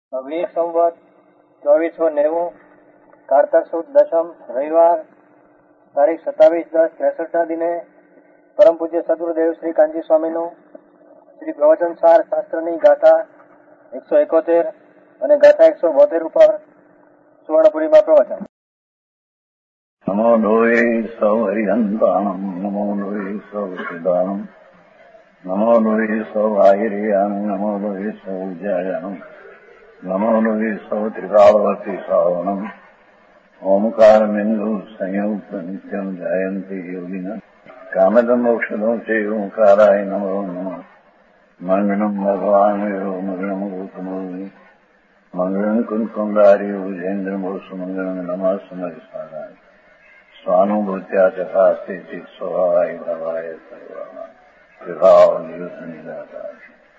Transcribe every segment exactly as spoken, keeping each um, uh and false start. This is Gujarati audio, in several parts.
વીસ સંવત ચોવીસો નેવું કારતક સુદ દશમ રવિવાર તારીખ સત્તાવીસ દસ ત્રેસઠ ના દિને પરમ પૂજ્ય સદગુરુદેવ શ્રી કાનજી સ્વામીનું શ્રી પ્રવચન સાર શાસ્ત્રની ગાથા એકસો એકોતેર અને ગાથા એકસો બોતેર ઉપર સુવર્ણપુરીમાં પ્રવચન. નમો લોહે સૌ હરિહંતાણમ નમો લોહે સૌ સિદ્ધાણમ નમો લોહે સૌ આહિર્યાણમ નમો લોહે સૌ જયાણમ નમો લોહે સૌ ત્રિકાળવતી શ્રાવણમ ઓમકાર બિંદુ સંયુક્ત નિત્યમ જયંતિ યોગિના કામદમ મોક્ષદો છે ઓંકારાય નમો નમઃ મંગળમ ભગવાન મંગળમ ગૌતમોની મંગળમ કુંકુંડારી ભુજેન્દ્ર મોક્ષ મંગળમ નમઃ સમરિસારાય સ્વાનુભૂત્યા તથા સ્થિતિ સ્વભાવાય ભવાય સર્વમાં વિભાવ નિયુદ્ધ નિરાકાર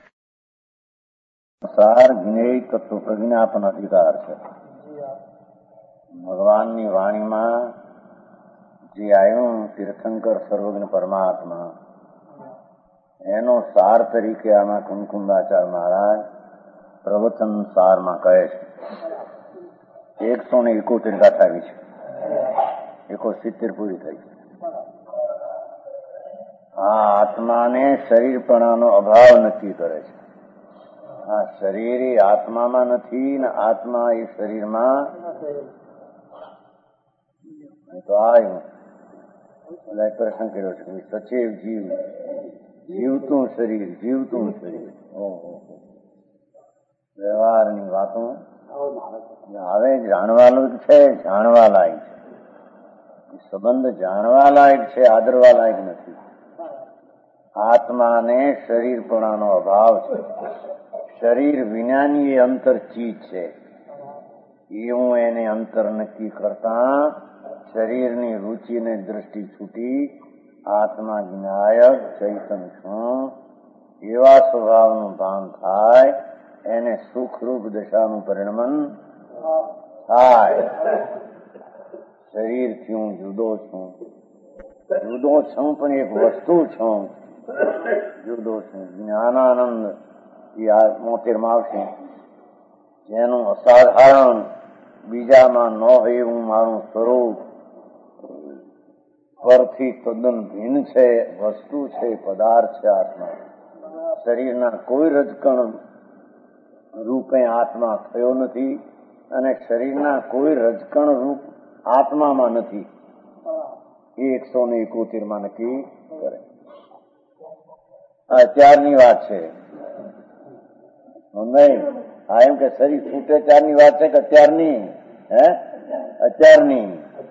સાર જ્ઞેય તત્વ પ્રજ્ઞાપન અધિકાર છે. ભગવાનની વાણીમાં જે આવ્યું તીર્થંકર સર્વજ્ઞ પરમાત્મા એનો સાર તરીકે આમાં કુમકુંદાચાર્ય મહારાજ પ્રવચન સારમાં કહે છે. એકસો ને એકોતેર ગાથા આવી છે, એકો સિત્તેર પૂરી થઈ છે. આ આત્માને શરીરપણાનો અભાવ નક્કી કરે છે. આ શરીર એ આત્મામાં નથી ને આત્મા એ શરીરમાં તો આવ્યું બધા પ્રશ્ન કર્યો છે સચેવ જીવ જીવતું શરીર જીવતું શરીર વ્યવહારની વાતો હવે જાણવા લાયક છે, જાણવા લાયક છે. સંબંધ જાણવા લાયક છે, આદરવા લાયક નથી. આત્માને શરીરપણાનો અભાવ છે. શરીર વિનાની એ અંતર ચીજ છે એવું એને અંતર નક્કી કરતા શરીરની રુચિને દ્રષ્ટિ છૂટી આત્મા જ્ઞાયક ચૈતન છું એવા સ્વભાવનું ભાન થાય એને સુખરૂપ દશાનું પરિણમન થાય. શરીરથી હું જુદો છું, જુદો છું પણ એક વસ્તુ છું, જુદો છું. જ્ઞાનાનંદ એ આ મોતેરમાં આવશે જેનું અસાધારણ બીજામાં ન હોય એવું મારું સ્વરૂપ પરથી તદ્દન ભિન્ન છે, વસ્તુ છે, પદાર્થ છે આત્મા. શરીરના કોઈ રજકણ રૂપે આત્મા થયો નથી અને શરીરના કોઈ રજકણ રૂપ આત્મામાં નથી. એ એકસો ને એકોતેર માં નક્કી કરે. અત્યારની વાત છે નહીં, આ એમ કે શરીર ફૂટે ત્યારની વાત છે કે અત્યારની? હે અત્યારની.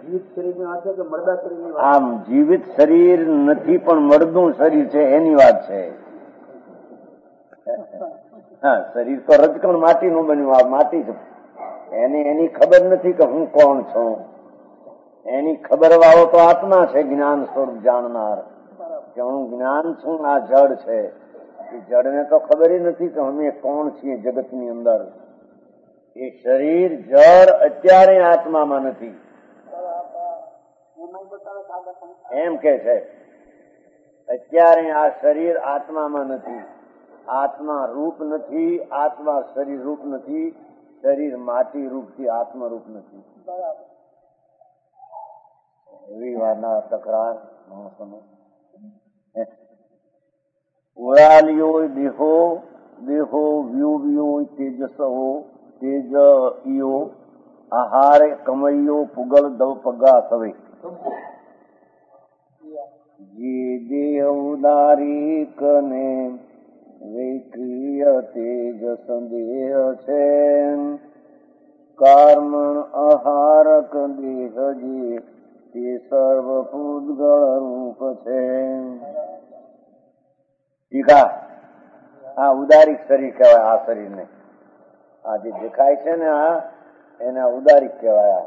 આમ જીવિત શરીર નથી પણ મળદું શરીર છે એની વાત છે. હા, શરીર તો રજકણ માટીનું બન્યું, આ માટી છે. એની એની ખબર નથી કે હું કોણ છું. એની ખબર વાળો તો આત્મા છે, જ્ઞાન સ્વરૂપ જાણનાર કે હું જ્ઞાન છું, આ જડ છે. એ જડને તો ખબર નથી કે અમે કોણ છીએ જગતની અંદર. એ શરીર જડ અત્યારે આત્મામાં નથી એમ કે છે. અત્યારે આ શરીર આત્મામાં નથી. આત્મા રૂપ નથી, આત્મા શરીર રૂપ નથી, શરીર માટી રૂપથી આત્મરૂપ નથી. એવી વાતના તકરાર માણસોનો. ઉડાલિયો દેહો દેહો વ્યુવ્યો તેજસો તેજ ઈયો આહાર કમૈયો પુગલ દવ પગા સવે જે દેહ ઉદારીક ને વૈક્રિય તેજ સંદેહ છે કર્મણ આહારક દેહ જે તે સર્વ પૂદગળ રૂપ છે. ટીકા. આ ઉદારિક શરીર કહેવાય. આ શરીરને આ જે દેખાય છે ને આ એને ઉદારિક કહેવાય.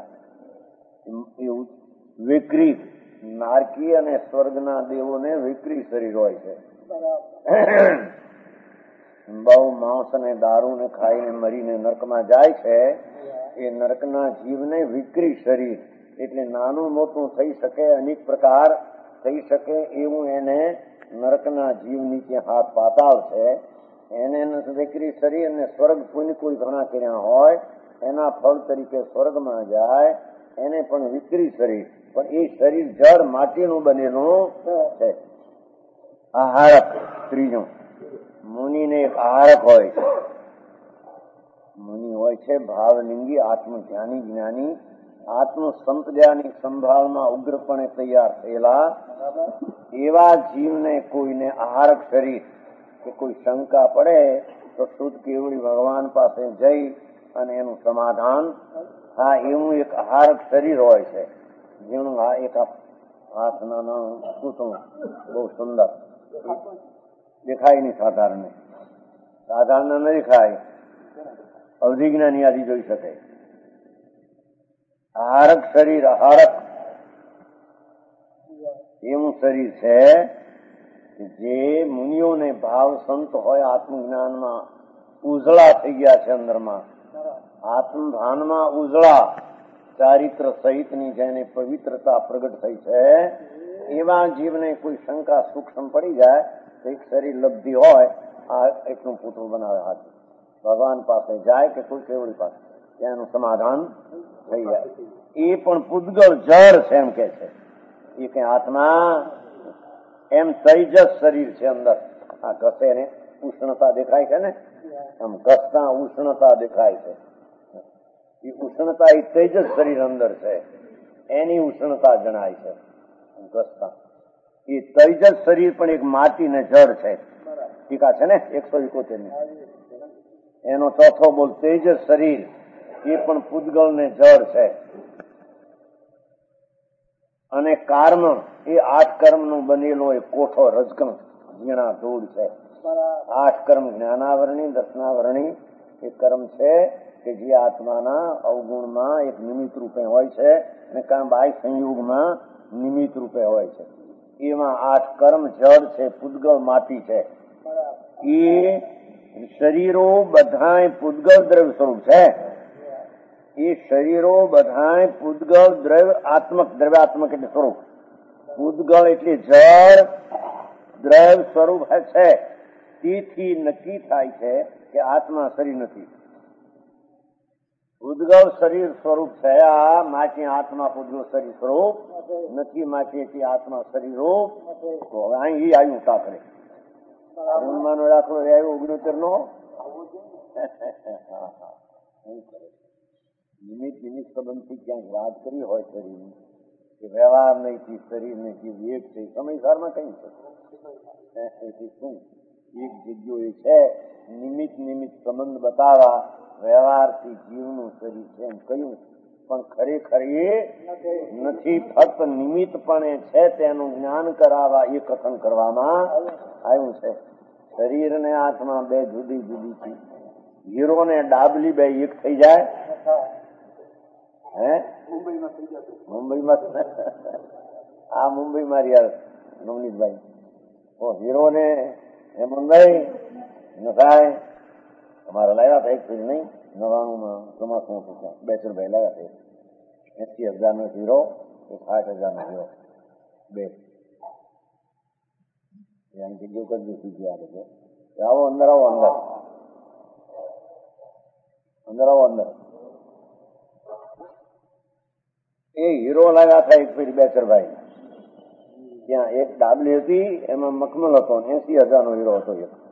વિકરી નારકી અને સ્વર્ગના દેવોને વિકરી શરીર હોય છે. બહુ માંસ અને દારૂ ને ખાઈને મરીને નર્કમાં જાય છે. એ નર્કના જીવને વિકરી શરીર એટલે નાનું મોટું થઈ શકે, અનેક પ્રકાર થઈ શકે એવું એને નરકના જીવ નીચે હાથ પાતાળ છે. એને દીકરી શરીર અને સ્વર્ગ પુણ્ય કોઈ ઘણા કર્યા હોય એના ફળ તરીકે સ્વર્ગમાં જાય, એને પણ વિકરી શરીર, પણ એ શરીર જળ માટીનું બનેલું છે. આહારક ત્રીજું, મુનિને એક આહારક હોય છે. મુનિ હોય છે ભાવલિંગી, આત્મ ધ્યાની જ્ઞાની, આત્મ સંપદાની સંભાળમાં ઉગ્રપણે તૈયાર થયેલા. એવા જીવને કોઈને આહારક શરીર કે કોઈ શંકા પડે તો શુદ્ધ કેવળી ભગવાન પાસે જઈ અને એનું સમાધાન. હા, એવું એક આહારક શરીર હોય છે. જેનું આ એક હાથ નાનું પૂતળું બહુ સુંદર દેખાય નહીં, સાધારણ સાધારણ ન દેખાય, અવધિજ્ઞાની આદિ જોઈ શકે. આહારક શરીર, આહારક એવું શરીર છે જે મુનિઓને ભાવ સંત હોય આત્મજ્ઞાનમાં ઉજળા થઈ ગયા છે, અંદરમાં આત્મભાનમાં ઉજળા, ચારિત્ર સહિતની જેને પવિત્રતા પ્રગટ થઈ છે, એવા જીવને કોઈ શંકા સૂક્ષ્મ પડી જાય તો એક શરીર લબ્ધિ હોય, આ એટલું પૂતળું બનાવે હાથ, ભગવાન પાસે જાય કે કોઈ કેવડી પાસે, ત્યાંનું સમાધાન થઈ જાય. એ પણ પૂતગળ જળ છે એમ કે છે. એ કઈ આત્મા એમ તૈજસ શરીર છે અંદર. આ ઘસે ને ઉષ્ણતા દેખાય છે ને, આમ ઘસતા ઉષ્ણતા દેખાય છે. એ ઉષ્ણતા એ તેજસ શરીર અંદર છે, એની ઉષ્ણતા જણાય છે ઘસતા. એ તેજસ શરીર પણ એક માટી ને જળ છે. ટીકા છે ને એકસો એકોતેર ની, એનો ચોથો બોલ તેજસ શરીર, એ પણ પૂતગળ ને જળ છે. અને કર્મ એ આઠ કર્મ નું બનેલો એક કોઠો રજકણ ઝીણા ધૂળ છે. આઠ કર્મ જ્ઞાનાવરણી, દર્શનાવરણી એ કર્મ છે કે જે આત્માના અવગુણમાં એક નિમિત્ત રૂપે હોય છે અને કાં બાહ્ય સંયોગમાં નિમિત્ત રૂપે હોય છે. એમાં આઠ કર્મ જળ છે, પૂતગળ માટી છે. એ શરીરો બધાય પૂતગળ દ્રવ્ય સ્વરૂપ છે. એ શરીરો બધાય પૂતગળ દ્રવ્ય આત્મક, દ્રવ્યાત્મક એટલે સ્વરૂપ. પૂતગળ એટલે જળ દ્રવ્ય સ્વરૂપ છે. તેથી નક્કી થાય છે કે આત્મા શરીર નથી. પૂતગળ શરીર સ્વરૂપ છે આ, માટી આત્મા પૂતગળ શરીર સ્વરૂપ નથી. માટી આત્મા શરીર રૂપ. તો હવે અહીં આવ્યું ટાકરે નો દાખલો આવ્યો ઓગણોતેર નો. નિમિત્ત નિમિત્ત સંબંધથી ક્યાંક વાત કરી હોય શરીરની, કે વ્યવહાર નહીં શરીર નહીં એક છે, સમયસારમાં કઈ છે શું એક જગ્યો એ છે નિમિત્ત નિમિત્ત સંબંધ બતાવવા વ્યવહારથી જીવનું શરીર છે એમ કહ્યું, પણ ખરેખર એ નથી. ફક્ત નિમિત્ત પણ છે તેનું જ્ઞાન કરાવવા એ કથન કરવામાં આવ્યું છે. શરીર ને આત્મા બે જુદી જુદી છે. હીરો ને ડાબલી બે એક થઈ જાય હે મુંબઈમાં આ મુંબઈમાં રહ્યા નવનીતભાઈ હીરો ને હેમંતભાઈ નખાય અમારે લાવ્યા હતા એક ફીર નહીં નવાણું માં ચોમાસું હતું ત્યાં બેચરભાઈ લાવ્યા હતા. એસી હજાર નો હીરો એક આઠ હજાર નો હીરો બે જગ્યા કરજો સીધી આવે છે. આવો અંદર, આવો અંદર, અંદર આવો અંદર. એ હીરો લાવ્યા હતા એક ફીર બેચરભાઈ, ત્યાં એક ડાબલી હતી એમાં મખમલ હતો, એસી હજાર નો હીરો હતો એક,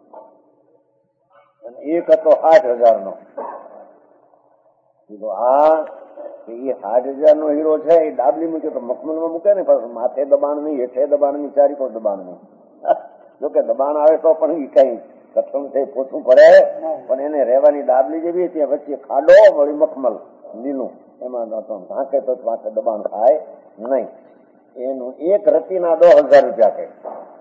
અને એક હતો આઠ હજાર નો. આ એ આઠ હજાર નો હીરો છે એ ડાબલી મૂકે તો મખમલ માં મૂકે ને, પણ માથે દબાણ નહીં, હેઠે દબાણ નહીં, ચારી પર દબાણ નહીં. જોકે દબાણ આવે તો પણ એ કઈ કઠણ થઈ પોછું પડે, પણ એને રહેવાની ડાબલી જેવી ત્યાં વચ્ચે ખાડો વળી મખમલ લીલું, એમાં ઢાંકે તો માથે દબાણ થાય નહીં. એનું એક રતિના દસ હજાર રૂપિયા કહે,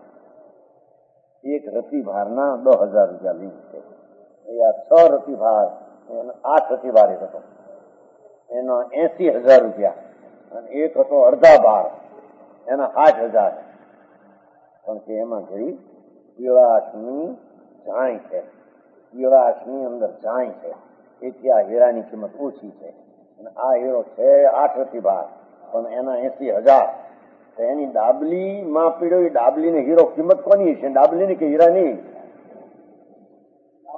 એક રતિ ભારના દસ હજાર રૂપિયા લીધું છે. એ આ છ રતિ ભાર, આઠ રતિ ભાર એક હતો એનો એસી હજાર રૂપિયા, અને એક હતો અડધા ભાર એના આઠ હજાર. પણ કે એમાં ઘડી પીળાશની જાણી છે, પીળાશની અંદર જાણી છે, તેથી આ હીરાની કિંમત ઓછી છે. અને આ હીરો છે આઠ રતિ ભાર, પણ એના એસી હજાર. તો એની ડાબલી માં પીડ્યો, એ ડાબલી ને હીરો કિંમત કોની છે? ડાબલી ની કે હીરાની?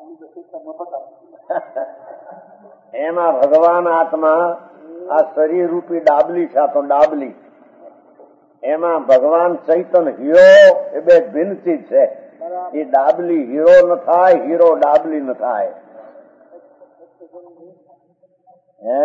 એમાં ભગવાન આત્મા આ શરીર રૂપી ડાબલી છે, તો ડાબલી. એમાં ભગવાન ચૈતન હીરો એ બે ભિન્ન ચીજ છે. એ ડાબલી હીરો ન થાય, હીરો ડાબલી ન થાય. હે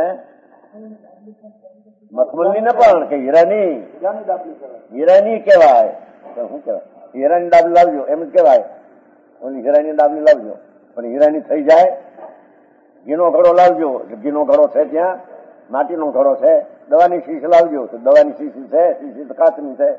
મખમલની ન પણ કે હીરાની હીરાની કેવાય. શું કેવાય? હીરાની ડાબલી લાવજો એમ જ કેવાય. ઓલી હીરાની ડાબલી લાવજો, પણ હીરાની થઈ જાય. ઘીનો ઘડો લાવજો, ઘીનો ઘડો છે ત્યાં, માટીનો ઘડો છે. દવાની શીશ લાવજો, તો દવાની શીશી છે, શીશી તો કાચની છે.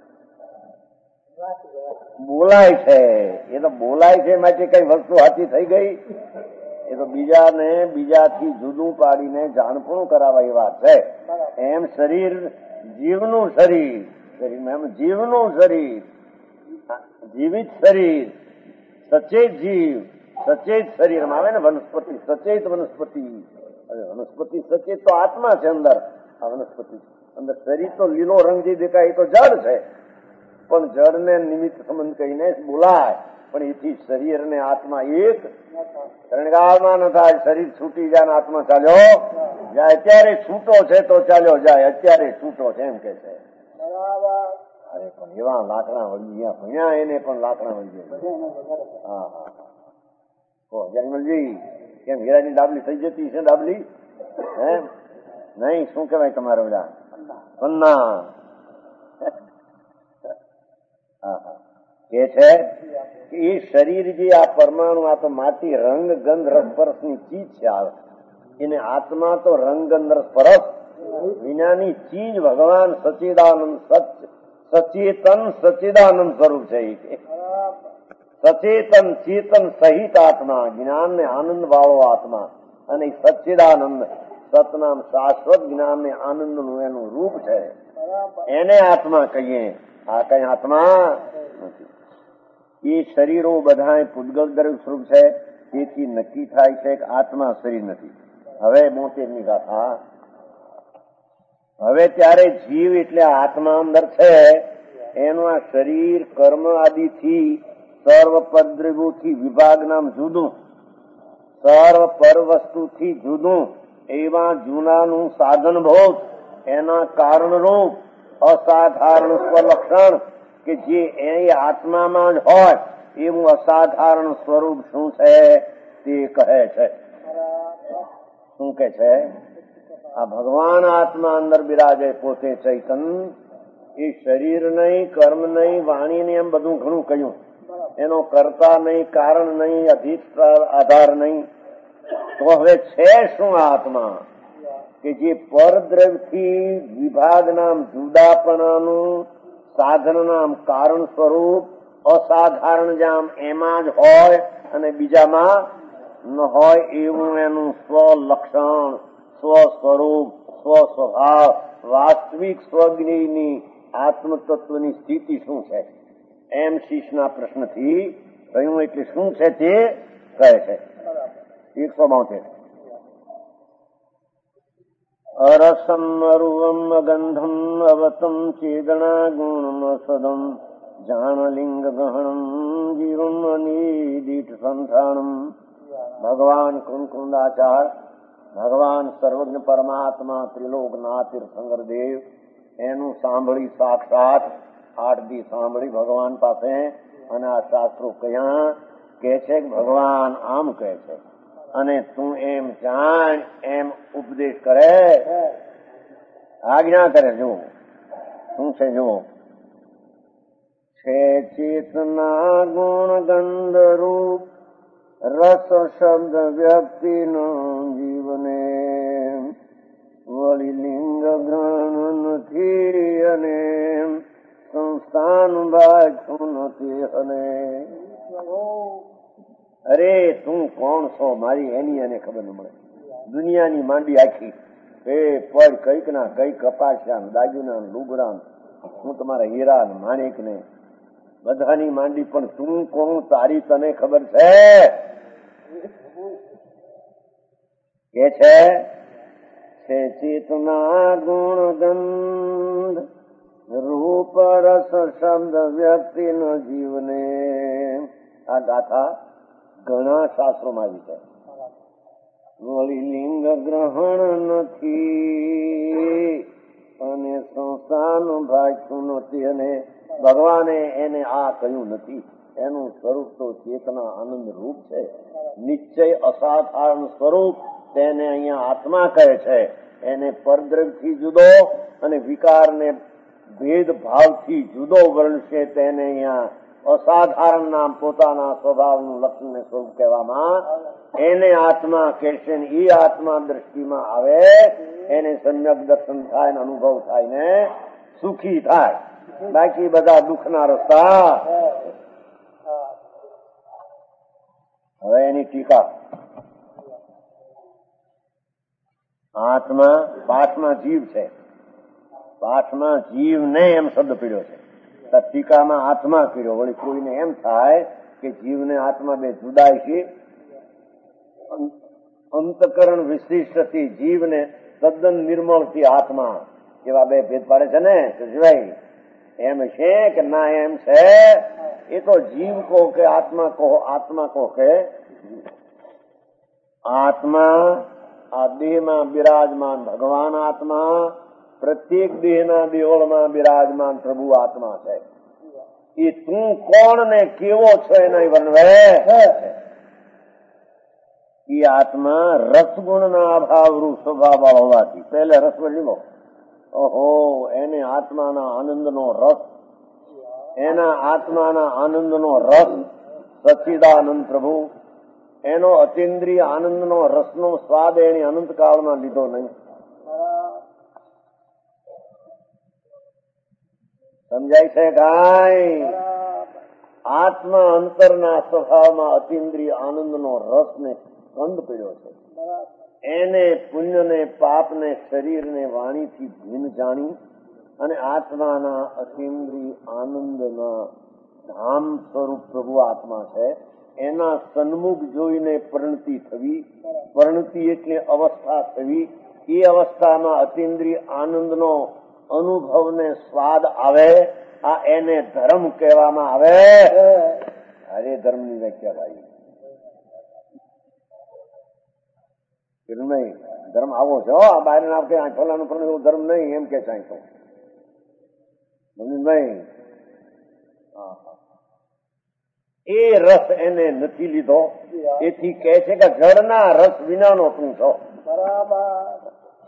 બોલાય છે એ તો બોલાય છે માટે કઈ વસ્તુ હાથી થઈ ગઈ? એ તો બીજાને બીજાથી જુદું પાડીને જાણપણું કરાવવા એ વાત છે. એમ શરીર જીવનું શરીર, એમ જીવનું શરીર, જીવિત શરીર, સચેત જીવ, સચેત શરીરમાં આવે ને વનસ્પતિ, સચેત વનસ્પતિ. વનસ્પતિ સચેત તો આત્મા છે અંદર. આ વનસ્પતિ અંદર શરીર તો લીલો રંગ જે દેખાય એ તો જળ છે, પણ જળને નિમિત્ત સંબંધ કહીને બોલાય. પણ એથી શરીર ને આત્મા એક ત્રણગાળમાં ન થાય. શરીર છૂટી જાય ને આત્મા ચાલ્યો જાય. અત્યારે છૂટો છે તો ચાલ્યો જાય, અત્યારે છૂટો છે એમ કે છે. અરે પણ એવા લાકડા વળી ગયા ભણ્યા, એને પણ લાકડા વળી ગયા. હા હા હા જન્મલજી, કેમ હીરાની ડાબલી થઈ જતી છે? ડાબલી હે નહીં, શું કેવાય તમારે બધા પન્ના? હા હા કે છે કે એ શરીર જે આ પરમાણુ, આ તો માટી રંગ ગંધ રસપરસ ની ચીજ છે. આવે એને આત્મા તો રંગ ગંધ રસપરસ વિનાની ચીજ ભગવાન સચિદાનંદ સચ સચેતન સચિદાનંદ સ્વરૂપ છે. સચેતન ચેતન સહિત આત્મા, જ્ઞાન ને આનંદ વાળો આત્મા, અને સચ્ચિદાનંદ સતનામ શાશ્વત જ્ઞાન ને આનંદ નું એનું રૂપ છે. એને આત્મા કહીએ. આ કઈ આત્મા નથી. એ શરીરો બધા પૂતગલ દ્રવ્ય સ્વરૂપ છે. તેથી નક્કી થાય છે કે આત્મા શરીર નથી. હવે બોતેર ની ગાથા. હવે ત્યારે જીવ એટલે આત્મા અંદર છે, એનું આ શરીર કર્મ આદિથી સર્વ પદ્રવ્યોથી વિભાગ નામ જુદું, સર્વ પર વસ્તુથી જુદું એવા જૂનાનું સાધનભૂત, એના કારણરૂપ અસાધારણ સ્વલક્ષણ કે જે એ આત્મામાં જ હોય એવું અસાધારણ સ્વરૂપ શું છે તે કહે છે. શું કે છે? આ ભગવાન આત્મા અંદર બિરાજે, પોતે ચૈતન. એ શરીર નહીં, કર્મ નહીં, વાણી નહીં, એમ બધું ઘણું કહ્યું. એનો કરતા નહીં, કારણ નહીં, અધિષ્ઠાન આધાર નહીં. તો હવે છે શું આત્મા? કે જે પરદ્રવ્યથી વિભાગ નામ જુદાપણાનું સાધન નામ કારણ સ્વરૂપ અસાધારણ જામ એમાં જ હોય અને બીજામાં ન હોય એવું એનું સ્વલક્ષણ, સ્વ સ્વરૂપ, સ્વ સ્વભાવ, વાસ્તવિક સ્વજ્ઞની આત્મતત્વની સ્થિતિ શું છે એમ શીશના પ્રશ્નથી કહ્યું. એટલે શું છે તે કહે છે. એકસો બોતેર. અરસમ અરુવમ અગંધમ અવતમ ચેદના ગુણમ સદમ જાનલિંગ ગહણમ જીવમ અનિદિત સંથાણમ. ભગવાન કુંકુંદાચાર, ભગવાન સર્વજ્ઞ પરમાત્મા ત્રિલોકનાથ તીર્થંકર દેવ એનું સાંભળી સાક્ષાત આઠ દી સાંભળી ભગવાન પાસે. અને આ શાસ્ત્રો કયા કે છે કે ભગવાન આમ કહે છે અને તું એમ જાણ એમ ઉપદેશ કરે, આજ્ઞા કરે. જો શું છે? જો છે ચેતના ગુણ ગંધ રૂપ રસ શબ્દ વ્યક્તિ નો જીવને વળી લિંગ ગ્રહણ નથી અને સંસ્થાન બાજુ નથી. અને અરે તું કોણ છો? મારી એની એને ખબર ન મળે. દુનિયાની માંડી આખી એ પડ કઈક ના કઈક કપાસ્યા દાગીના લુગડા, હું તમારા હીરા માણેક ને બધાની માંડી. પણ તું કોણ? તારી તને ખબર છે? કે છે ચેતના ગુણ ગંધ રૂપ રસ શબ્દ વ્યક્તિ ન જીવને. આ ગાથા ઘણા શાસ્ત્રોમાં આવી છે. વળી લિંગ ગ્રહણ નથી અને સંસાર ભાગ્યું નથી, અને ભગવાને એને આ કહ્યું નથી. એનું સ્વરૂપ તો ચેતના આનંદ રૂપ છે. નિશ્ચય અસાધારણ સ્વરૂપ તેને અહીંયા આત્મા કહે છે. એને પરદ્રવ્યથી જુદો અને વિકારને ભેદભાવથી જુદો વર્ણશે. તેને અહીંયા અસાધારણ નામ પોતાના સ્વભાવનું લક્ષણ સ્વરૂપ કહેવામાં એને આત્મા કહેશે. એ આત્મા દ્રષ્ટિમાં આવે એને સમ્યક દર્શન થાય ને અનુભવ થાય ને સુખી થાય. બાકી બધા દુઃખના રસ્તા. હવે એની ટીકા. આત્મા પાઠમાં જીવ છે. પાઠમાં જીવ ને એમ શબ્દ પીડ્યો છે. ટીકામાં આત્મા કર્યો. વળી કોઈને એમ થાય કે જીવ ને આત્મા બે જુદાય છે. અંતકરણ વિશિષ્ટથી જીવ ને તદ્દન નિર્મળથી આત્મા એવા બે ભેદ પાડે છે ને જીવાય એમ છે કે ના એમ છે. એ તો જીવ કહો કે આત્મા કહો, આત્મા કહો કે આત્મા આ દેહમાં બિરાજમાન ભગવાન આત્મા, પ્રત્યેક દેહના દેવળમાં બિરાજમાન પ્રભુ આત્મા છે. એ તું કોણ ને કેવો છો એના વર્ણવે. એ આત્મા રસગુણના અભાવરૂપ સ્વભાવ વાળો હોવાથી પહેલે રસ લીધો. ઓહો, એને આત્માના આનંદનો રસ, એના આત્માના આનંદનો રસ સચ્ચિદાનંદ પ્રભુ, એનો અતિન્દ્રિય આનંદનો રસનો સ્વાદ એની અનંતકાળમાં લીધો નહીં. સમજાય છે કાંઈ? આત્મા અંતરના સ્વભાવમાં અતિન્દ્રિય આનંદનો રસને સ્કંદ પીડ્યો છે. એને પુણ્યને પાપને શરીરને વાણીથી ભીન જાણી અને આત્માના અતિન્દ્રિય આનંદના ધામ સ્વરૂપ પ્રભુ આત્મા છે. એના સન્મુખ જોઈને પરિણતિ થવી. પરિણતિ એટલે અવસ્થા થવી. એ અવસ્થામાં અતિન્દ્રિય આનંદનો અનુભવને સ્વાદ આવે. આ એને ધર્મ કહેવામાં આવે. અરે ધર્મની વ્યાખ્યા ભાઈ નહીં. ધર્મ આવો છે બહાર ના કે ફલાનું ફલાનું ધર્મ નહીં એમ કે ચાહતો નહીં. એ રસ એને નથી લીધો. એથી કહે છે કે જળના રસ વિનાનો તું છો. બરાબર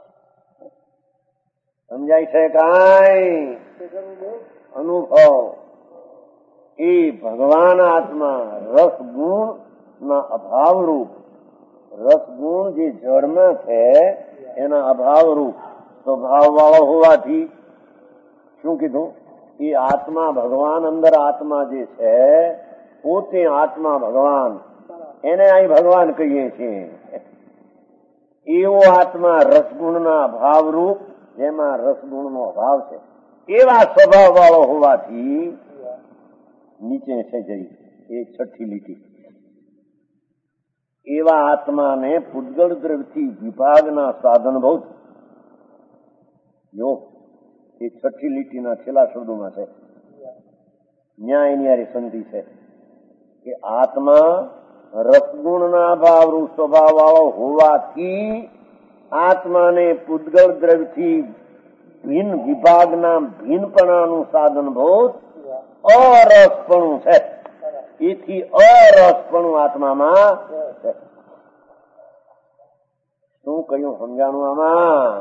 સમજાય છે કાંઈ? અનુભવ એ ભગવાન આત્મા રસ ગુણ ના અભાવ રૂપ, રસ ગુણ જે જળમાં છે એના અભાવ રૂપ સ્વભાવ વાળો હોવાથી શું કીધું? એ આત્મા ભગવાન અંદર આત્મા જે છે પોતે આત્મા ભગવાન, એને અહીં ભગવાન કહીએ છીએ. એવો આત્મા રસગુણના અભાવ રૂપ, જેમાં રસગુણનો અભાવ છે એવા સ્વભાવ વાળો હોવાથી નીચે છે જઈ એ છઠ્ઠી લીટી. એવા આત્માને પૂતગળ દ્રવ્યથી વિભાગના સાધન બહુ જો એ છઠ્ઠી લીટીના છેલ્લા શબ્દોમાં છે. ન્યાયની હારી સંધિ છે કે આત્મા રસગુણના ભાવરૂપ સ્વભાવ વાળો હોવાથી આત્માને પૂતગળ દ્રવ્યથી ભિન્ન વિભાગના ભિન્નપણાનું સાધન ભૂત અરસપણું છે. એથી અરસપણું આત્મામાં છે. શું કહ્યું સમજાણું આમાં?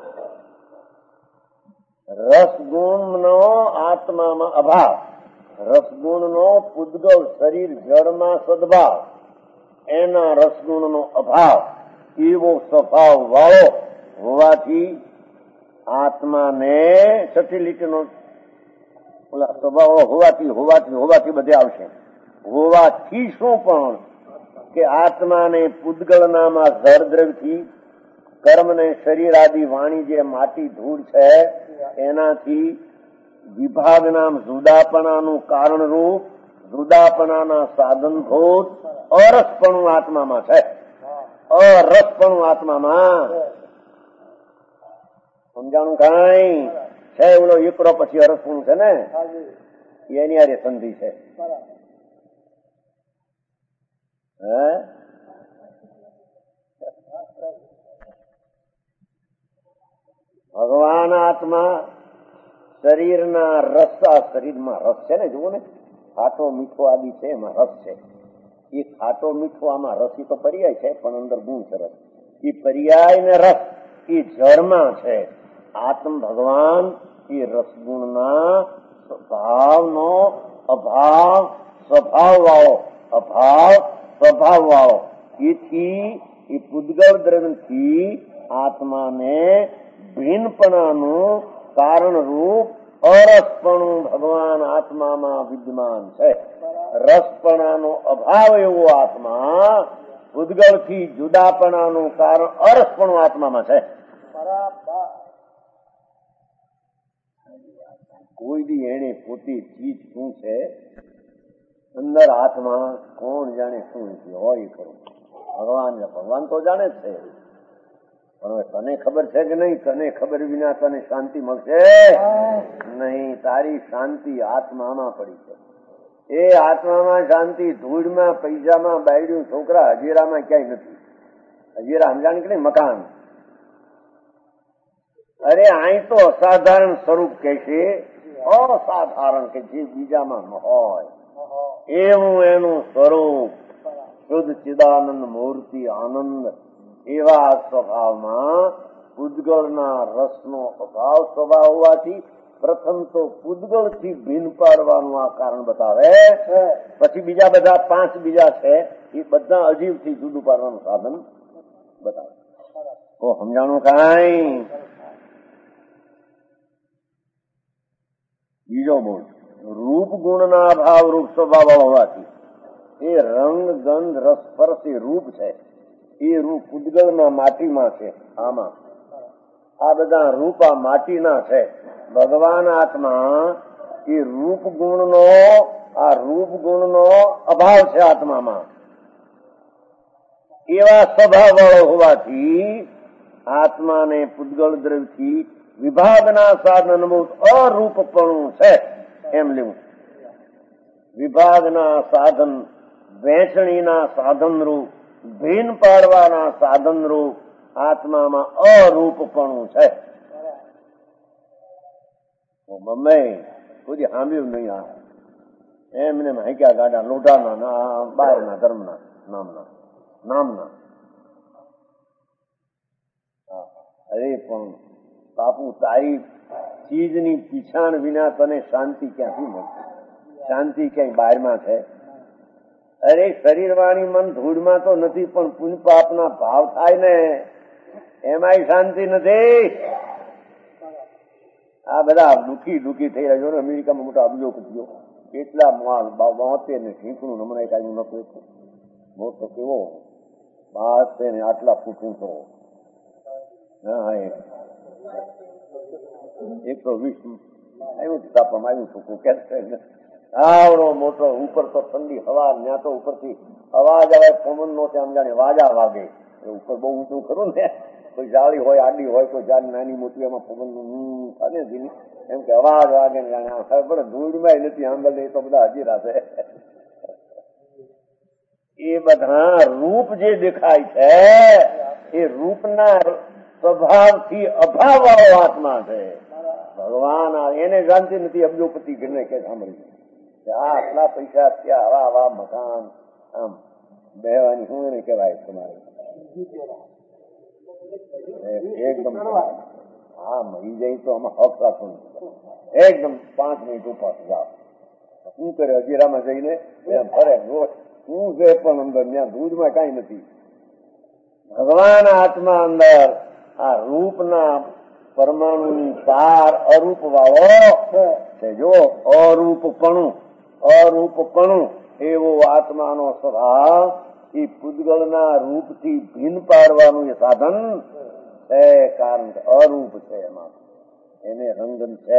રસગુણનો આત્મામાં અભાવ, રસગુણનો પૂતગળ શરીર જળમાં સદભાવ, એના રસગુણનો અભાવ એવો સ્વભાવ વાળો હોવાથી આત્માને છઠ્ઠી લીટીનો ઓલા સ્વભાવ હોવાથી હોવાથી હોવાથી બધે આવશે. હોવાથી શું પણ કે આત્માને પૂતગળનામાં જળ દ્રવ્યથી કર્મને શરીર આદિ વાણી જે માટી ધૂળ છે એનાથી વિભાગના જુદાપણાનું કારણરૂપ જુદાપણાના સાધનભૂત અરસપણું આત્મામાં છે. અરસપણું આત્મામાં સમજાણું કાંઈ છે? ઓલો એકરો પછી અરસપણું છે ને એની હારે સંધિ છે. હે ભગવાન આત્મા શરીરના રસ, આ શરીરમાં રસ છે ને, જુઓ ને, ખાટો મીઠો આદિ છે, એમાં રસ છે. એ ખાટો મીઠો આમાં રસ તો પર્યાય છે, પણ અંદર ગુણ છે રસ. એ પર્યાય ને રસ એ જળમાં છે. આત્મ ભગવાન એ રસગુણના સ્વભાવનો અભાવ, સ્વભાવ વાળો, અભાવ સ્વભાવ વાળો. એથી એ પૂદગલ દ્રવ્યથી આત્માને ભિન્નપણાનું કારણ રૂપ અરસપણું ભગવાન આત્મામાં વિદ્યમાન છે. રસપણાનો અભાવ એવો આત્મા, પૂદગલથી જુદાપણાનું કારણ અરસપણું આત્મામાં છે. કોઈ દી એને પોતી ચીજ શું છે અંદર આત્મા કોણ જાણે શું હોય ખરું. ભગવાન ભગવાન તો જાણે જ છે, પણ હવે તને ખબર છે કે નહીં? તને ખબર વિના તને શાંતિ મળશે નહીં. તારી શાંતિ આત્મામાં પડી છે. એ આત્મામાં શાંતિ ધૂળમાં, પૈસામાં, બાયડ્યું, છોકરા, હજીરામાં ક્યાંય નથી. હજીરા સમજાણ કે નહીં? મકાન. અરે અહીં તો અસાધારણ સ્વરૂપ કે છે, અસાધારણ કે જે બીજામાં ન હોય એવું એનું સ્વરૂપ, શુદ્ધ ચિદાનંદ મૂર્તિ આનંદ. એવા સ્વભાવમાં પૂદગળના રસનો અભાવ સ્વભાવ હોવાથી પ્રથમ તો પૂદગળથી ભિન્ન પાડવાનું આ કારણ બતાવે. પછી બીજા બધા પાંચ બીજા છે એ બધા અજીવથી જુદું પાડવાનું સાધન બતાવે. તો સમજાણું કાંઈ? બીજો બોલ, રૂપ ગુણના અભાવ રૂપ સ્વભાવ હોવાથી એ રંગ, ગંધ, રસ, સ્પર્શ એ રૂપ છે. એ રૂપ પૂદગળના માટીમાં છે. આમાં આ બધા રૂપ આ માટીના છે. ભગવાન આત્મા એ રૂપ ગુણનો, આ રૂપ ગુણનો અભાવ છે આત્મામાં. એવા સ્વભાવ વાળો હોવાથી આત્માને પૂદગળ દ્રવ્યથી વિભાગના સાધનભૂત અરૂપપણું છે એમ લેવું. વિભાગના સાધન, વહેંચણીના સાધન રૂપ, ભિન્ન પાડવાના સાધન રૂપ આત્મામાં અરૂપપણું છે. મમ્મે કોઈ સાંભળ્યું નહીં આ એમને હાંક્યા ગાડા લોઢાના, બહારના ધર્મના નામના નામના અરે પણ બાપુ, તારી ચીજની પીછાણ વિના તને શાંતિ ક્યાંથી મળશે? શાંતિ ક્યાંય બહારમાં છે? અરે શરીર, વાણી, મન ધૂળમાં તો નથી, પણ પુણ્ય પાપના ભાવ થાય ને એમાંય શાંતિ નથી. આ બધા દુઃખી દુઃખી થઈ રહ્યા છો ને. અમેરિકામાં મોટા અબજોપતિઓ, કેટલા માલ બોતેર ને ઠીકણું હમણાં કાંઈ નતું. મોટો કેવો બાસ છે ને, આટલા ફૂટ ઊંચો. હા, એકસો વીસ આવ્યું તાપમાં આવ્યું છોકરું કે આવડો મોટો. ઉપર તો ઠંડી હવા, ત્યાં તો ઉપરથી અવાજ આવે પવન નો, ત્યાં જાણે વાજા વાગે. ઉપર બહુ ઊંચું ખરું ને, કોઈ જાળી હોય, આડી હોય, કોઈ જાડ નાની મોટી, એમાં પવન અને એમ કે અવાજ વાગે ને જાણે ખબર ધૂળમાં નથી સાંભળે. તો બધા હજીરા છે. એ બધા રૂપ જે દેખાય છે એ રૂપના સ્વભાવથી અભાવ વાળો આત્મા છે. ભગવાન એને શાંતિ નથી. અબજોપતિ ઘરને કે સાંભળી આ આટલા પૈસા, ત્યાં હવા હવા મકાન, આમ બેહવાની શું એને કહેવાય તમારે એકદમ. હા, મરી જાય તો આમાં હક રાખવું એકદમ. પાંચ મિનિટ ઉપાસ જાઓ. શું કરે હજીરામાં જઈને એમ ફરે શું છે, પણ અંદર ત્યાં દૂધમાં કઈ નથી. ભગવાન આત્મા અંદર આ રૂપના પરમાણુની પાર અરૂપ વાળો છે. જો અરૂપપણું, અરૂપપણું એવો આત્માનો સ્વભાવ એ પૂદગળના રૂપથી ભિન્ન પાડવાનું એ સાધન છે. કારણ કે અરૂપ છે, એમાં એને રંગન છે.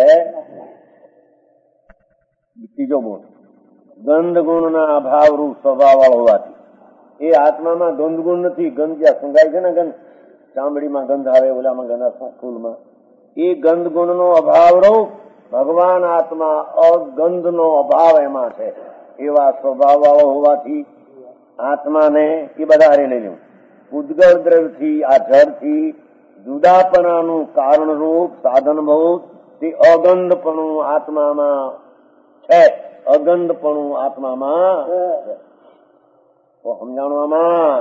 ત્રીજો બોલ, ગંધ ગુણના અભાવ રૂપ સ્વભાવ વાળો હોવાથી એ આત્મામાં ગંધ ગુણ નથી. ગંધ જ્યાં સુંગાય છે ને, ગંધ ચામડીમાં ગંધ આવે, ઓલામાં ગંધ, ફૂલમાં, એ ગંધ ગુણનો અભાવ રૂપ ભગવાન આત્મા અગંધનો અભાવ એમાં છે. એવા સ્વભાવ વાળો હોવાથી આત્માને એ બધા હારે લઈ લેવું. પૂદગળ દ્રવ્યથી આ જળથી જુદાપણાનું કારણરૂપ સાધનભૂત તે અગંધપણું આત્મામાં છે. અગંધપણું આત્મામાં તો સમજાણવામાં.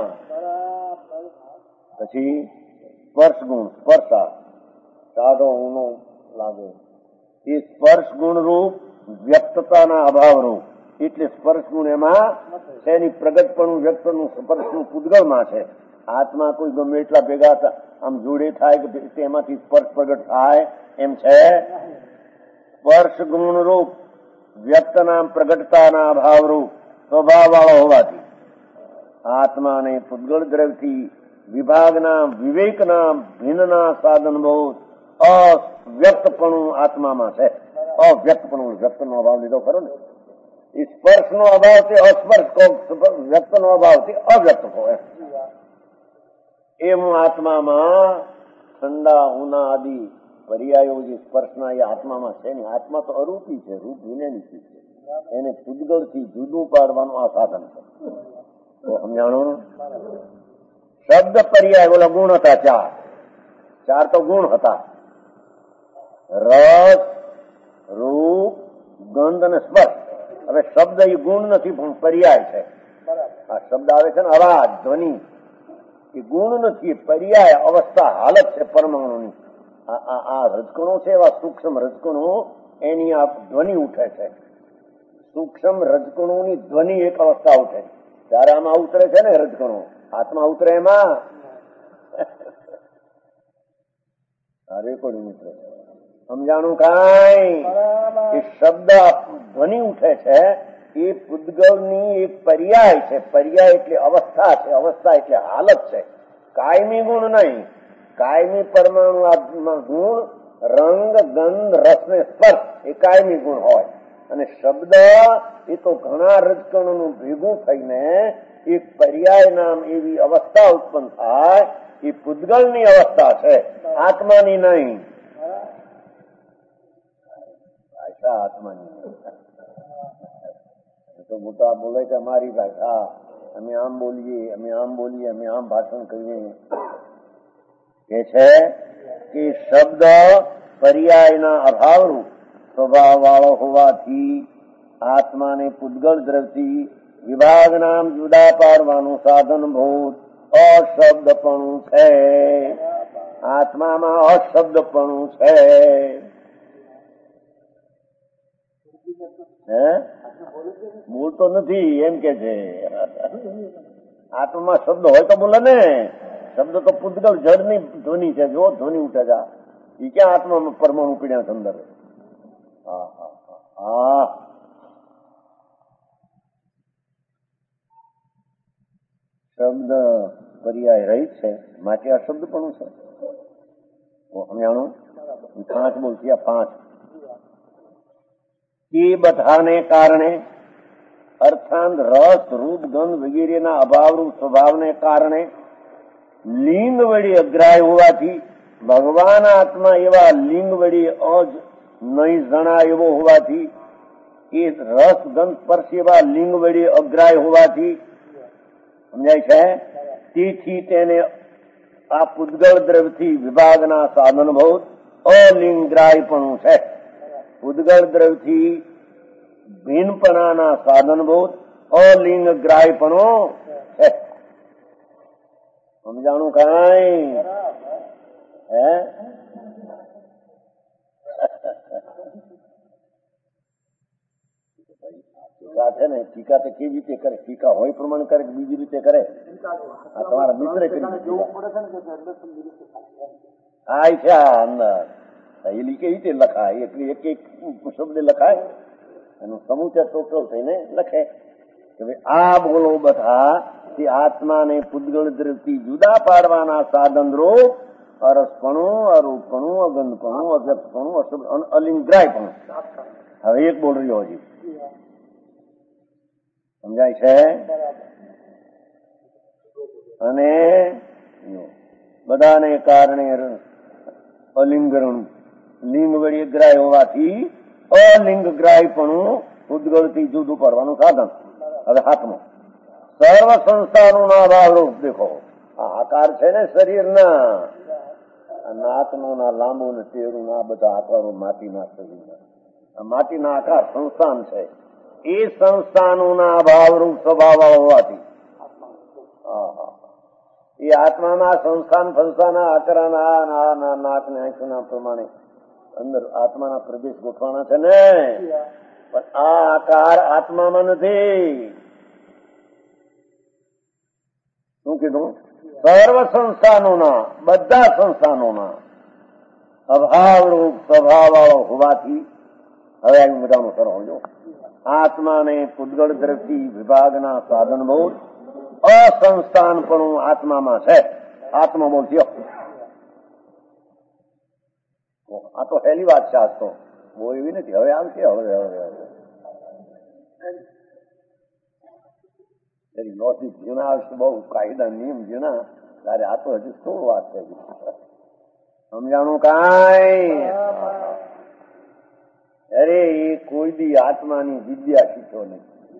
પછી સ્પર્શ ગુણ, સ્પર્શા સાદો ઊનો લાગે એ સ્પર્શ ગુણ રૂપ વ્યક્તતાના અભાવ રૂપ. એટલે સ્પર્શ ગુણ એમાં તેની પ્રગટપણું વ્યક્તનું સ્પર્શનું પૂદગળમાં છે. આત્મા કોઈ ગમે એટલા ભેગા આમ જોડે થાય કે તેમાંથી સ્પર્શ પ્રગટ થાય એમ છે. સ્પર્શ ગુણ રૂપ વ્યક્તના પ્રગટતાના અભાવ રૂપ સ્વભાવ વાળો હોવાથી આત્માને પૂદગળ દ્રવ્યથી વિભાગના વિવેકના ભિન્નના સાધનભૂત અવ્યક્તપણું આત્મામાં છે. અવ્યક્તપણું વ્યક્તનો અભાવ લીધો ખરો ને. સ્પર્શનો અભાવ તે અસ્પર્શ કહો, વ્યક્તનો અભાવ તે અવ્યક્ત કહો. એમ આત્મામાં ઠંડા ઉના આદિ પર્યાયો જે સ્પર્શના એ આત્મામાં છે ને. આત્મા તો અરૂપી છે, રૂપ વિનેની ચીજ છે. એને પૂદગળથી જુદું પાડવાનું આ સાધન છે. તો સમજાણું. શબ્દ પર્યાય બોલા ગુણ હતા ચાર. ચાર તો ગુણ હતા. રસ, રૂપ, ગંધ અને સ્પર્શ. હવે શબ્દ એ ગુણ નથી પણ પર્યાય છે. આ શબ્દ આવે છે ને અવાજ, ધ્વનિ, એ ગુણ નથી, પર્યાય અવસ્થા હાલત છે પરમાણુની. આ રજકણો છે એવા સૂક્ષ્મ રજકણો એની આ ધ્વનિ ઉઠે છે. સૂક્ષ્મ રજકણોની ધ્વનિ એક અવસ્થા ઉઠે ત્યારે આમાં ઉતરે છે ને રજકણો. આત્મા ઉતરે એમાં રેકોર્ડિંગ ઉતરે. સમજાણું કાંઈ? એ શબ્દ ધ્વનિ ઉઠે છે એ પૂદગળની એક પર્યાય છે. પર્યાય એટલે અવસ્થા છે. અવસ્થા એટલે હાલત છે, કાયમી ગુણ નહીં. કાયમી પરમાણુ આત્મા ગુણ રંગ, ગંધ, રસ ને સ્પર્શ એ કાયમી ગુણ હોય. અને શબ્દ એ તો ઘણા રજકણોનું ભેગું થઈને એક પર્યાય નામ એવી અવસ્થા ઉત્પન્ન થાય. એ પૂદગળની અવસ્થા છે, આત્માની નહીં. આત્માની તો મોટા બોલે કે અમારી ભાષા, અમે આમ બોલીએ, અમે આમ બોલીએ, અમે આમ ભાષણ કરીએ. કે છે કે શબ્દ પર્યાયના અભાવરૂપ સ્વભાવ વાળો હોવાથી આત્માને પૂદગળ દ્રવ્યથી વિભાગ નામ જુદા પાડવાનું સાધનભૂત અશબ્દપણું છે. આત્મામાં અશબ્દપણું છે. હે બોલતો નથી એમ કે છે. આત્મામાં શબ્દ હોય તો બોલે ને. શબ્દ તો પૂદગળ જળની ધ્વનિ છે. જો ધ્વનિ ઉઠે છે એ ક્યાં આત્મામાં પરમાણુ પીડ્યા અંદર. હા હા હા શબ્દ પર્યાય રહિત છે માટે આ શબ્દ પણ છે. સમજાણું? પાંચ બોલતી આ પાંચ. એ બધાને કારણે અર્થાંત રસ, રૂપ, ગંધ વગેરેના અભાવરૂપ સ્વભાવને કારણે લિંગ વળી અગ્રાય હોવાથી ભગવાન આત્મા એવા લિંગ વળી અજ નહીં જણાય એવો હોવાથી એ રસ, ગંધ, સ્પર્શ એવા લિંગ વળી અગ્રાય હોવાથી સમજાય છે. તેથી તેને આ પૂદગળ દ્રવ્યથી વિભાગના સાધનભૂત અલિંગગ્રાયપણું છે. પૂદગળ દ્રવ્યથી ભિન્નપણાના સાધનભૂત અલિંગગ્રાયપણું છે. સમજાણું કાંઈ? હે ટીકા છે ને, ટીકા તો કેવી રીતે કરે? ટીકા હોય પ્રમાણે કરે કે બીજી રીતે કરે? આ તમારા મિત્રે કરી આ છે આ અંદર સહેલી કેવી રીતે લખાય? એટલે એક એક શબ્દ લખાય એનું સમૂહ ટોટલ થઈને લખે કે ભાઈ આ બોલો બધા તે આત્માને પૂદગળ દ્રવ્યથી જુદા પાડવાના સાધન રૂપ અરસપણું, અરૂપપણું, અગંધપણું, અવ્યક્તપણું, અશબ્દ, અલિંગગ્રાયપણું. હવે એક બોલ રહ્યો હજી. સમજાય છે? અને બધાને કારણે અલિંગરણ લિંગ વળી ગ્રાય હોવાથી અલિંગગ્રાયપણું પૂદગળથી જુદું પાડવાનું સાધન. હવે હાથમાં સર્વ સંસ્થાનોના ભાવરૂપ દેખો આ આકાર છે ને શરીરના નાકનું ના લાંબુ ને ટેરું ના બધા આકારો માટીના શરીરના માટીના આકાર સંસ્થાન છે. એ સંસ્થાનોના ભાવરૂપ સ્વભાવ હોવાથી એ આત્માના સંસ્થાન ફંસ્થાના આકારના નાક ને આંખના પ્રમાણે અંદર આત્માના પ્રદેશ ગોઠવાના છે ને, પણ આ આકાર આત્મામાં નથી. શું કીધું? સર્વ સંસ્થાનોના બધા સંસ્થાનોના અભાવરૂપ સ્વભાવ વાળો હોવાથી હવે આવી બધાનો સરળ આત્માને પૂતગળ દ્રષ્ટિ વિભાગના સાધનભૂત અસંસ્થાન પણ આત્મામાં છે. આત્મા બોલતી આ તો હેલી વાત છે. આજ તો બહુ એવી નથી. હવે આવશે હવે હવે હવે લોજિક જીણા આવશે, બહુ કાયદા નિયમ જીણા ત્યારે આ તો હજુ શું વાત છે? સમજાણું કાંઈ? અરે એ કોઈ દી આત્માની વિદ્યા શીખો નહીં.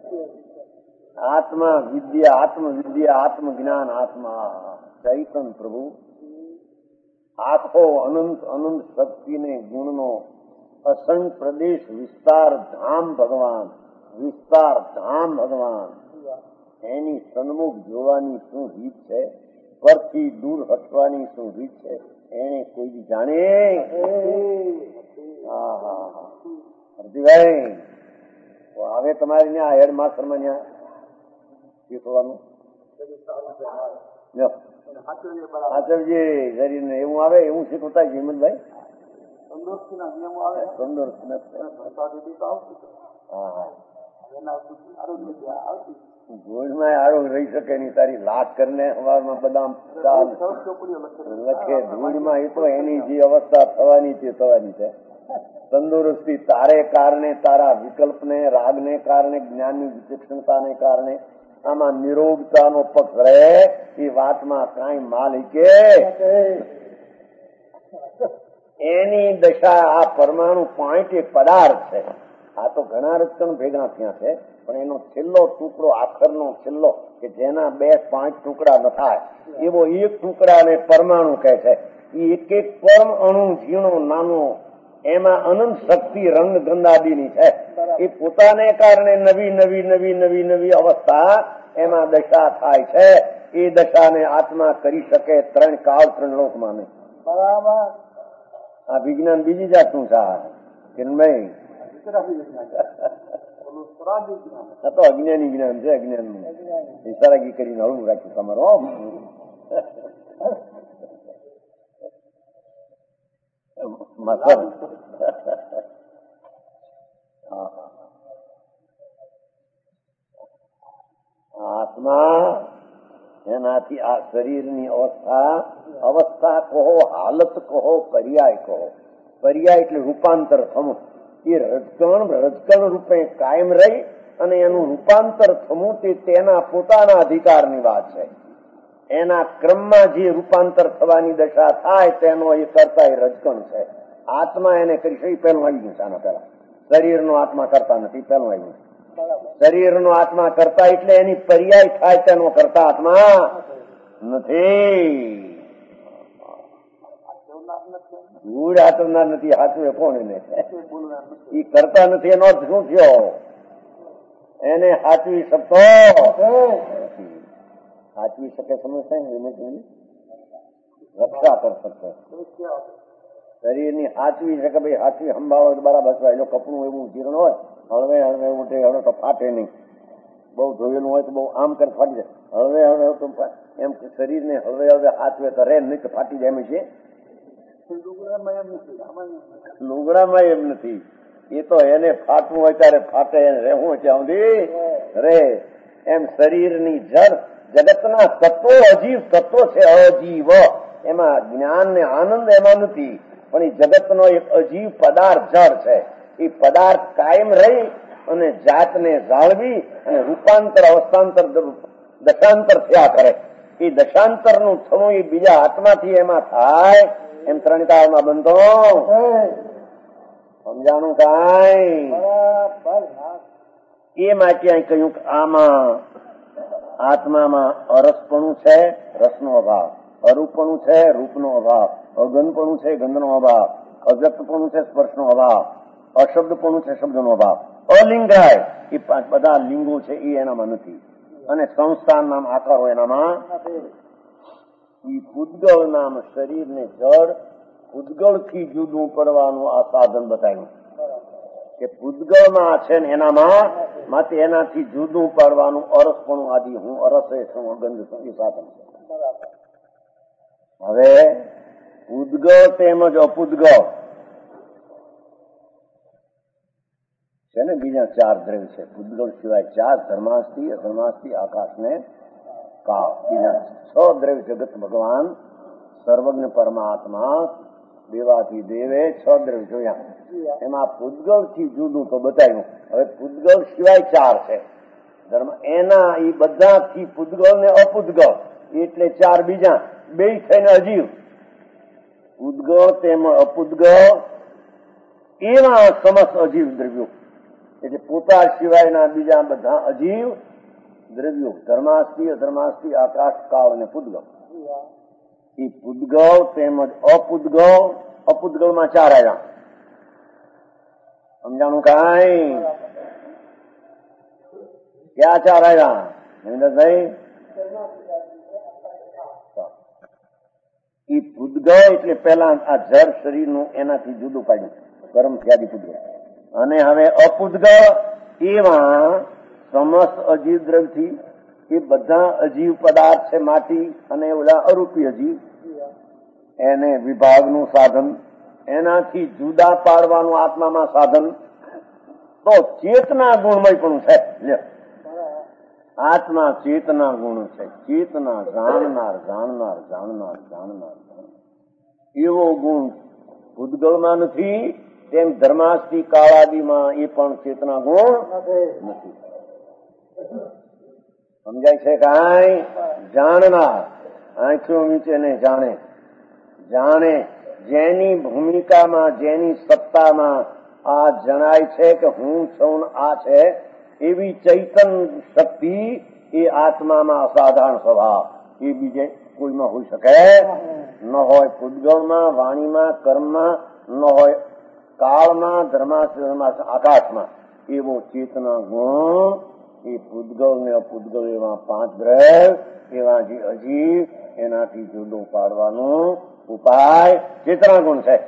આત્મા વિદ્યા, આત્મ વિદ્યા, આત્મ જ્ઞાન, આત્મા ચૈતન પ્રભુ આખો અનંત અનંત શક્તિને ગુણનો અસંગ પ્રદેશ વિસ્તાર ધામ ભગવાન, વિસ્તાર ધામ ભગવાન, એની સન્મુખ જોવાની શું રીત છે, પરથી દૂર હટવાની શું રીત છે, એને કોઈ બી જાણે? હા હા હા હરજીભાઈ હવે તમારે ત્યાં હેડ માસ્ટરમાં ત્યાં શીખવાનું આચરજી શરીરને એવું આવે એવું શીખવતા હિંમતભાઈ તંદુરસ્તીના નિયમો આવે. ગોળમાં આરોગ્ય રહી શકે નહીં. તારી લાત કરીને સવારમાં બદામ ચાલ લખે ધૂળમાં એ તો એની જે અવસ્થા થવાની તે થવાની છે. તંદુરસ્તી તારે કારણે, તારા વિકલ્પને રાગને કારણે, જ્ઞાનની વિચક્ષણતાને કારણે આમાં નિરોગતાનો પક્ષ રહે એ વાતમાં કાંઈ માલ કે એની દશા આ પરમાણુ પોઈન્ટ એક પદાર્થ છે. આ તો ઘણા રચકણ ભેગા થયા છે, પણ એનો છેલ્લો ટુકડો, આખરનો છેલ્લો કે જેના બે પાંચ ટુકડા ન થાય એવો એક ટુકડાને પરમાણુ કહે છે. એ એક એક પરમ અણુ ઝીણો નાનો, એમાં અનંત શક્તિ રંગ ગંધાદીની છે. એ પોતાને કારણે નવી નવી નવી નવી નવી અવસ્થા એમાં દશા થાય છે. એ દશાને આત્મા કરી શકે ત્રણ કાળ ત્રણ લોકમાં નહીં. બરાબર. આ વિજ્ઞાન બીજી જાતનું છે કિરણભાઈ. આ તો અજ્ઞાની જ્ઞાન છે. અજ્ઞાન ઇશારાગી કરીને હળવું રાખ્યું તમારું. આત્મા એનાથી આ શરીરની અવસ્થા, અવસ્થા કહો, હાલત કહો, પર્યાય કહો. પર્યાય એટલે રૂપાંતર થવું. એ રજકણ રજકણ રૂપે કાયમ રહી અને એનું રૂપાંતર થવું તે તેના પોતાના અધિકારની વાત છે. એના ક્રમમાં જે રૂપાંતર થવાની દશા થાય તેનો એ કરતા એ રજકણ છે. આત્મા એને કરી છે. પહેલું આવી ગયું છે. આના પહેલા શરીરનો આત્મા કરતા નથી. પહેલું આવી ગયું. શરીરનો આત્મા કરતા એટલે એની પર્યાય થાય તેનો કરતા આત્મા નથી. ધૂળ આચરનાર નથી. હાચવે કોણ એને? એ કરતા નથી એનો અર્થ શું થયો? એને હાચવી શકતો હાચવી શકે સમજતા ને રક્ષા કરી શકતો. શરીરની હાચવી શકે. ભાઈ હાચવી સંભાળો બરાબર છે. એનો કપડું એવું જીર્ણ હોય, હળવે હળવે ઉઠે, હવે તો ફાટે નહીં. બહુ ધોયેલું હોય તો બહુ આમ કરી ફાટી જાય. હળવે હળવે તો એમ શરીરને હળવે હળવે હાચવે તો રે, નહીં તો ફાટી જાય. એમ છે લુગડામાં એમ નથી. એ તો એને ફાટવું હોય ત્યારે ફાટે, એને રહેવું હોય ત્યાં સુધી રે. એમ શરીરની જળ જગતના તત્વો અજીવ તત્વો છે. અજીવ એમાં જ્ઞાન ને આનંદ એમાં નથી, પણ એ જગતનો એક અજીવ પદાર્થ જળ છે. એ પદાર્થ કાયમ રહી અને જાતને જાળવી અને રૂપાંતર અવસ્થાંતર દશાંતર થયા કરે. એ દશાંતરનું થવું એ બીજા આત્માથી એમાં થાય. એમ ત્રણ કાળમાં બનતો સમજાણું કાંઈ? એ માટે અહીં કહ્યું કે આમાં આત્મામાં અરસપણું છે, રસનો અભાવ, અરૂપણું છે, રૂપનો અભાવ, અગનપણું છે, ગંધનો અભાવ, અવ્યક્તપણું છે, સ્પર્શનો અભાવ, અશબ્દપણું છે, શબ્દનો અભાવ, અલિંગાય એ બધા લિંગો છે એ એનામાં નથી, અને સંસ્થાન નામ આકારો એનામાં એ પૂદગળ નામ શરીરને જડ પૂદગળથી જુદું કરવાનું આ સાધન બતાવ્યું કે પૂદગળમાં છે ને એનામાં માટે એનાથી જુદું પાડવાનું અરસપણું આદિ હું અરસે છું, ગંધ છું એ સાધન છે. હવે પૂદગળ તેમજ અપૂદગળ છે ને બીજા ચાર દ્રવ્ય છે. પૂદગળ સિવાય ચાર, ધર્માસ્તિ, અધર્માસ્તિ, આકાશ ને કાળ, બીજા છ દ્રવ્ય જગત ભગવાન સર્વજ્ઞ પરમાત્મા દેવાથી દેવે છ દ્રવ્ય જોયા. એમાં પૂદગળ થી જુદું તો બતાવ્યું. હવે પૂદગળ સિવાય ચાર છે ધર્મ, એના એ બધાથી પૂદગળ ને અપૂદગળ એટલે ચાર બીજા બે થઈને અજીવ. પૂદગળ તેમજ અપૂદગળ એવા સમસ્ત અજીવ દ્રવ્યો એટલે પોતા સિવાયના બીજા બધા અજીવ દ્રવ્યો ધર્માસ્તિ, અધર્માસ્તિ, આકાશ, કાળ અને પૂદગળ. એ પૂદગળ તેમજ અપૂદગળ, અપૂદગળમાં ચાર આવ્યા. સમજાણું કાંઈ? ક્યાં ચાર આવ્યા મહેન્દ્રભાઈ? એ પૂદગળ એટલે પેલા આ જળ શરીરનું એનાથી જુદું પાડ્યું, કર્મ ત્યાદી પૂદગળ. અને હવે અપૂદગળ એવા સમસ્ત અજીવ દ્રવ્યથી એ બધા અજીવ પદાર્થ છે, માટી અને ઓલા અરૂપી અજીવ, એને વિભાગનું સાધન, એનાથી જુદા પાડવાનું આત્મામાં સાધન. તો ચેતના ગુણમય પણ છે. આત્મા ચેતના ગુણ છે, ચેતના જાણનાર જાણનાર જાણનાર જાણનાર એવો ગુણ પૂદગળમાં નથી, તેમ ધર્માસ્તિ કાળાદિમાં એ પણ ચેતના ગુણ નથી. સમજાય છે કાંઈ? જાણનાર આંખો નીચે ને જાણે, જાણે જેની ભૂમિકામાં જેની સત્તામાં આ જણાય છે કે હું છું આ છે એવી ચૈતન શક્તિ એ આત્મામાં અસાધારણ સ્વભાવ એ બીજે કોઈમાં હોઈ શકે ન હોય. પૂદગળમાં, વાણીમાં, કર્મમાં ન હોય, કાળમાં, ધર્મા, આકાશમાં એવો ચેતના ગુણ એ પૂદગળ ને અપૂદગળ એવા પાંચ દ્રવ્ય એવા જે અજીવ એનાથી જુદો પાડવાનો ઉપાય ચેતના ગુણ છે.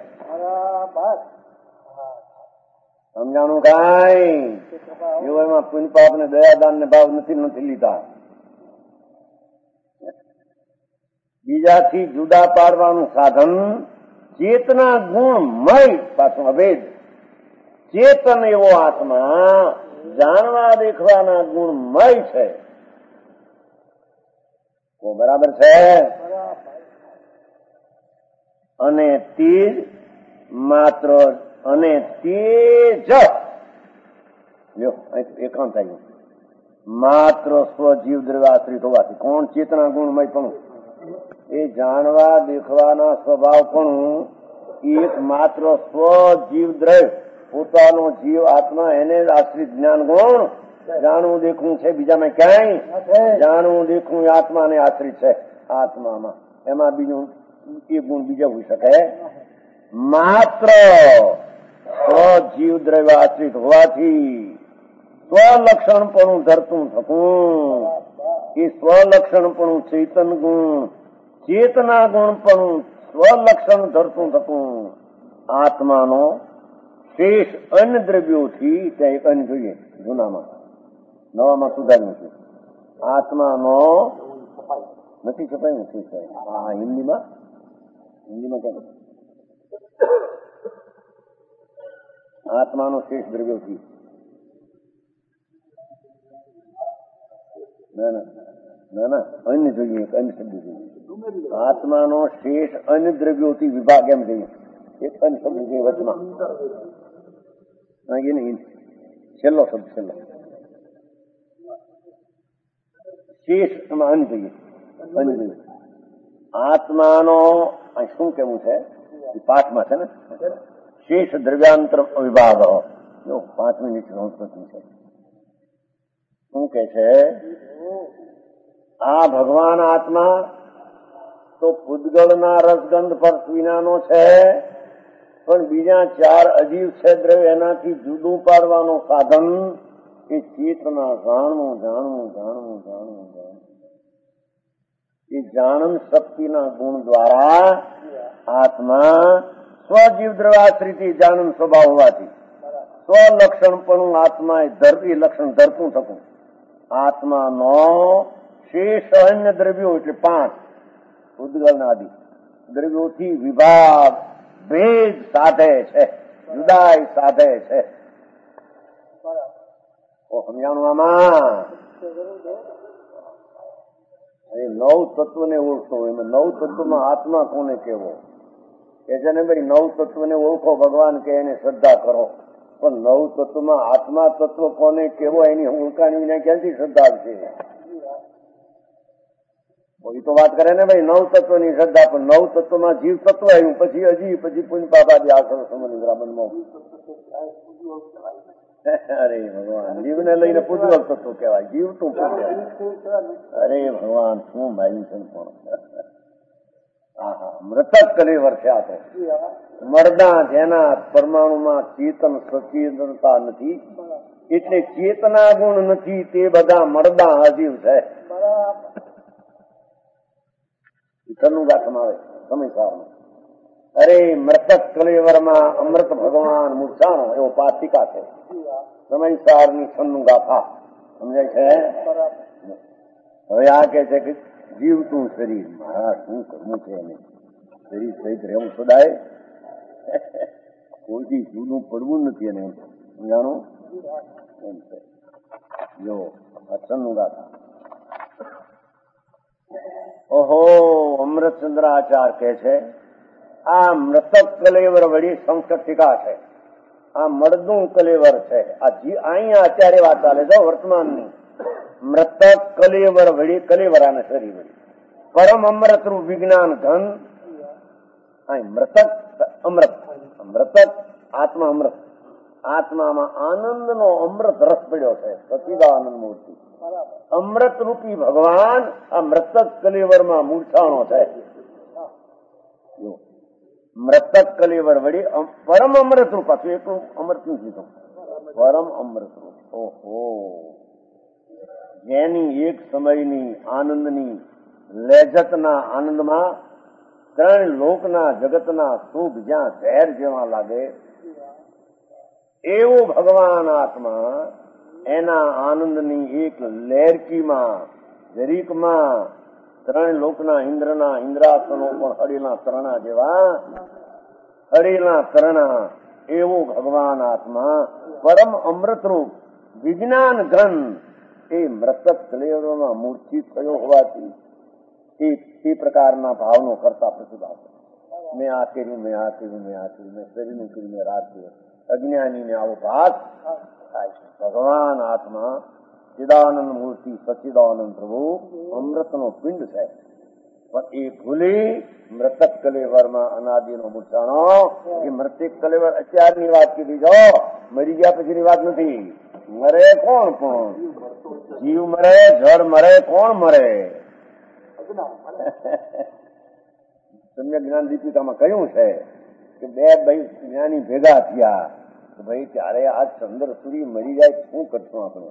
સમજાણું કાંઈ? એવો એમાં પુણ્ય પાપ ને દયાદાન ને ભાવ નથી નથી લીધા. બીજાથી જુદા પાડવાનું સાધન ચેતના ગુણમય, પાછું અભેદ ચેતન એવો આત્મા જાણવા દેખવાના ગુણમય છે. તો બરાબર છે. અને તેજ માત્ર અને તેજ એકાંત આવ્યું માત્ર સ્વજીવ દ્રવ્યાશ્રિત હોવાથી. કોણ ચેતના ગુણમય પણ એ જાણવા દેખવાના સ્વભાવ પણ એક માત્ર સ્વજીવ દ્રવ્ય પોતાનો જીવ આત્મા એને જ આશ્રિત જ્ઞાન ગુણ જાણવું દેખવું છે. બીજામાં ક્યાંય જાણવું દેખવું આત્માને આશ્રિત છે. આત્મામાં એમાં બીજું એ ગુણ બીજા હોઈ શકે માત્ર સ્વજીવ દ્રવ્ય આશ્રિત હોવાથી સ્વલક્ષણપણું ધરતું થતું. એ સ્વલક્ષણપણું ચેતન ગુણ, ચેતના ગુણ પણ સ્વલક્ષણ ધરતું થતું. આત્માનો શેષ અન્ય દ્રવ્યોથી ત્યાં એક અન્ય જોઈએ જૂનામાં, નવામાં સુધાર્યું છે. આત્માનો નથી છપાયું નથી હા હિન્દીમાં હિન્દીમાં કેમ આત્માનો શેષ દ્રવ્યોથી ના ના ના ના અન્ય જોઈએ અન્ય શબ્દ જોઈએ. આત્માનો શેષ અન્ય દ્રવ્યોથી વિભાગ એમ જોઈએ એક અન્ય શબ્દ જોઈએ વચમાં છેલ્લો શબ્દ છેલ્લો શેષ એમાં અન્ય જોઈએ અન્ય જોઈએ. આત્માનો શું કેવું છે પાઠમાં છે ને શેષ દ્રવ્યાંતર વિભાગ પાંચ મિનિટ સંસ્કૃતિ છે. શું કે છે આ ભગવાન આત્મા તો પૂતગળના રસગંધ સ્પર્શ વિનાનો છે, પણ બીજા ચાર અજીવ છે દ્રવ્ય એનાથી જુદું પાડવાનો સાધન એ ચેતના જાણવું જાણવું જાણવું જાણવું જાણવું એ જાણન શક્તિના ગુણ દ્વારા આત્મા સ્વજીવ દ્રવાશ્રિત જાણન સ્વભાવ હોવાથી સ્વલક્ષણપણું આત્મા એ ધરતી લક્ષણ ધરતું થતું આત્માનો શેષ અન્ય દ્રવ્યો એટલે પાંચ ઉદ્ગલના આદિ દ્રવ્યોથી વિભાગ ભેદ સાધે છે, જુદાઈ સાધે છે. સમજાણું આમાં એ નવ તત્વને ઓળખો. એમાં નવ તત્વમાં આત્મા કોને કેવો કે છે ને ભાઈ, નવ તત્વને ઓળખો ભગવાન કે એને શ્રદ્ધા કરો, પણ નવ તત્વમાં આત્મા તત્વ કોને કેવો એની ઓળખાણ વિના ક્યાંથી શ્રદ્ધા છે? એ તો વાત કરે ને ભાઈ નવ તત્વની શ્રદ્ધા, પણ નવ તત્વમાં જીવ તત્વ આવ્યું, પછી હજી પછી પુંજ પાપાદી આસર સમજ મનમાં અરે ભગવાન જીવને લઈને પૂજવક તત્વ કહેવાય, જીવ તું અરે ભગવાન શું માયું છે પણ મૃતક કલેવર છે આ તો. મરદા જેના પરમાણુમાં ચેતન સચેતનતા નથી એટલે ચેતના ગુણ નથી તે બધા મરદા અજીવ છે. નું ગાથમાં આવે સમય સારમાં અરે મૃતક કલેવરમાં અમૃત ભગવાન મૂર્છાણો એવો પાતિકા છે. સમય સારની છન્નું ગાથા સમજાય છે. હવે આ કે છે કે જીવતું શરીર મારા શું કરવું છે એને શરીર સહિત રહેવું સદાય કોઈ જૂનું પડવું નથી એને સમજાણું એમ છે. જો છન્નું ગાથા ઓહો અમૃતચંદ્રાચાર કે છે આ મૃતક કલેવર વળી સંસ્કૃત ટીકા છે. આ મળદું કલેવર છે. આ અહીંયા અત્યારે વાત ચાલે છે વર્તમાનની. મૃતક કલેવર વળી કલેવરાને શરીર વળી પરમ અમૃત રૂપ વિજ્ઞાન ઘન. અહીં મૃતક અમૃત, મૃતક આત્મા અમૃત. આત્મામાં આનંદનો અમૃત રસ પડ્યો છે. સચિદાનંદ મૂર્તિ અમૃત રૂપી ભગવાન આ મૃતક કલેવરમાં મૂર્છાણો છે. મૃતક કલેવર વળી પરમ અમૃત રૂપ હતું. એટલું અમૃત નું કીધું પરમ અમૃત રૂપ. ઓહો જેની એક સમયની આનંદની લેજતના આનંદમાં ત્રણ લોકના જગતના સુખ જ્યાં ઝેર જેવા લાગે એવો ભગવાન આત્મા એના આનંદની એક લેરકીમાં જરીકમાં ત્રણ લોકના ઇન્દ્રના ઇન્દ્રાસનો પણ હળીના તરણા જેવા હળીના તરણા એવો ભગવાન આત્મા પરમ અમૃતરૂપ વિજ્ઞાન ઘન એ મૃતક કલેવરમાં મૂર્છિત થયો હોવાથી એ તે પ્રકારના ભાવનો કરતા પ્રતિભાવ. મેં આ કર્યું મેં આ કર્યું મેં આ કર્યું મેં શરીરનું કર્યું મેં રાત કર્યું અજ્ઞાનીને આવો ભાગ થાય છે. ભગવાન આત્મા ચિદાનંદ મૂર્તિ સચિદાનંદ પ્રભુ અમૃતનો પિંડ છે, પણ એ ભૂલી મૃતક કલેવરમાં અનાદિનો મૂર્છાણો. એ મૃતક કલેવર અત્યારની વાત કીધી જો, મરી ગયા પછીની વાત નથી. મરે કોણ? પણ જીવ મરે, જળ મરે, કોણ મરે? સમ્યક જ્ઞાન દીપિકામાં કહ્યું છે કે બે ભાઈ જ્ઞાની ભેગા થયા કે ભાઈ ત્યારે આ ચંદ્ર સૂર્ય મરી જાય શું કરશું આપણે?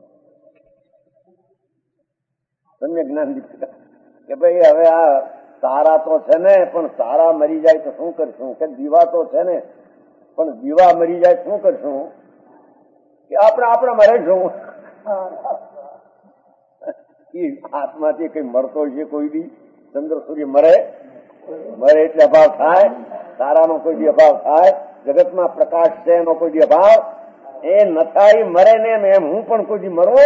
સમ્યક જ્ઞાન દીપિકા કે ભાઈ હવે આ તારા તો છે ને, પણ તારા મરી જાય તો શું કરશું? કે દીવા તો છે ને, પણ દીવા મરી જાય શું કરશું? કે આપણે આપણે મરે છું. આત્માથી કઈ મરતો છે કોઈ દી? ચંદ્ર સૂર્ય મરે મરે એટલે અભાવ થાય. તારાનો કોઈ દી અભાવ થાય? જગતમાં પ્રકાશ છે એનો કોઈ દી અભાવ એ ન થાય. મરે ને એમ હું પણ કોઈ દી મરો.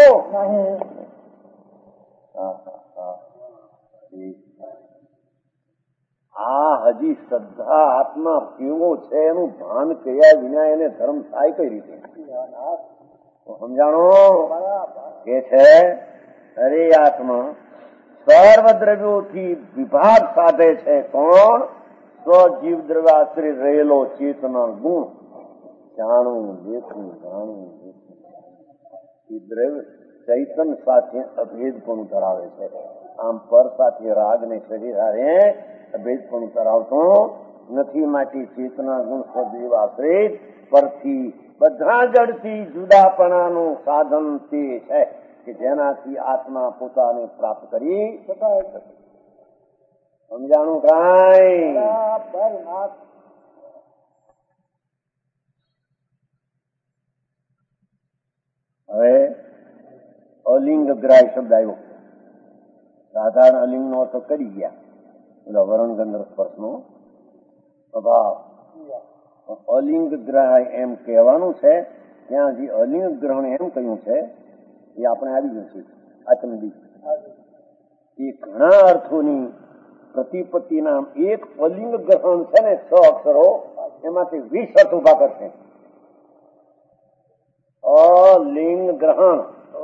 આ હજી શ્રદ્ધા આત્મા કેવો છે એનું ભાન કર્યા વિના એને ધર્મ થાય કઈ રીતે? સમજાણો કે છે અરે આત્મા સર્વ દ્રવ્યોથી વિભાગ સાધે છે. કોણ? સ્વજીવ દ્રવ્યાશ્રિત રહેલો ચેતના ગુણ. જાણવું દેખવું જાણવું દેખવું એ દ્રવ્ય ચૈતન સાથે અભેદપણું ધરાવે છે. આમ પર સાથે રાગ ને શરીર હારે અભેદપણું ધરાવતો નથી. માટે ચેતના ગુણ સદૈવ આશ્રિત પરથી બધા જડથી જુદાપણાનું સાધન તે છે કે જેનાથી આત્મા પોતાને પ્રાપ્ત કરી શકાય. સમજાણું કાંઈ? હવે અલિંગ ગ્રાહ્ય શબ્દ આવ્યો. સાધારણ અલિંગ નો અર્થ કરી ગયા, એટલે વરણ ગંધર્વ સ્પર્શ નો અભાવ. અલિંગ ગ્રાહ્ય એમ કહેવાનું છે. ત્યાં જે અલિંગ ગ્રહણ એમ કહ્યું છે એ આપણે આવી ગયું છે. આચમદી એ ઘણા અર્થોની પ્રતિપત્તિ નામ એક અલિંગ ગ્રહણ છે ને, છ અક્ષરો એમાંથી વીસ અર્થ ઉભા કરશે. અલિંગ ગ્રહણ,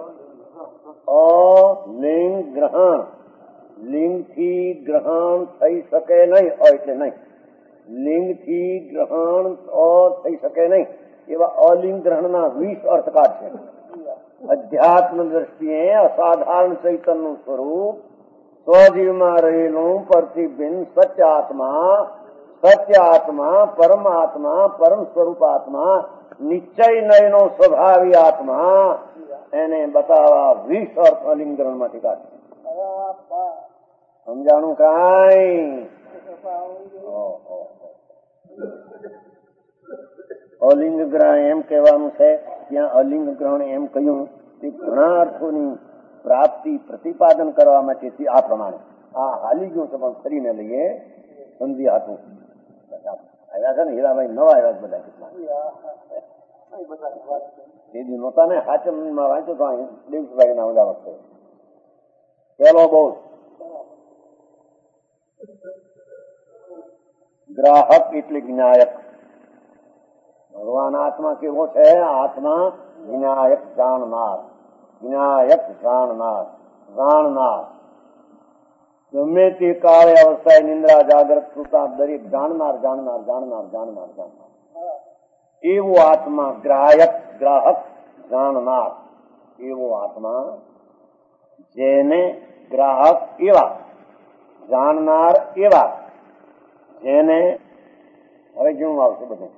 અલિંગ ગ્રહણ, લિંગ થી ગ્રહણ થઈ શકે નહીં એટલે નહીં, લિંગ થી ગ્રહણ થઈ શકે નહીં એવા અલિંગ ગ્રહણના વીસ અર્થ કાઢશે. અધ્યાત્મ દ્રષ્ટિએ અસાધારણ ચૈતનનું સ્વરૂપ સ્વજીવમાં રહેલું પ્રતિબિંબ સત્ય આત્મા, સત્ય આત્મા, પરમાત્મા, પરમ સ્વરૂપ આત્મા, નિશ્ચય નયનો સ્વભાવી આત્મા, એને બતાવવા વીસ અર્થ અલિંગ ગ્રહણ માંથી કાઢશે. સમજાણું કાંઈ? અલિંગ ગ્રહણ એમ કહેવાનું છે. ત્યાં અલિંગ ગ્રહણ એમ કહ્યું તે ઘણા અર્થોની પ્રાપ્તિ પ્રતિપાદન કરવા માટે આ પ્રમાણે આ હાલી ગયું છે. પણ ફરીને લઈએ સમજી હાથું આવ્યા છે ને હીરાભાઈ, નવા આવ્યા છે બધા. કેટલા દીદી નહોતા ને હાચમમાં વાંચ્યો તો દેવભાઈ ના ઓલા વખતે. પેલો બોલ ગ્રાહક એટલે જ્ઞાયક. ભગવાન આત્મા કેવો છે? આત્મા જ્ઞાયક, જાણનાર, જ્ઞાયક જાણનાર, જાણનાર. ગમે તે કાળે અવસ્થાએ નિંદ્રા જાગ્રત સુતા દરેક જાણનાર, જાણનાર, જાણનાર, જાણનાર, જાણનાર. એવો આત્મા ગ્રાહક, ગ્રાહક જાણનાર એવો આત્મા, જેને ગ્રાહક એવા, જાણનાર એવા, જેને હવે કેવું આવશે બધું.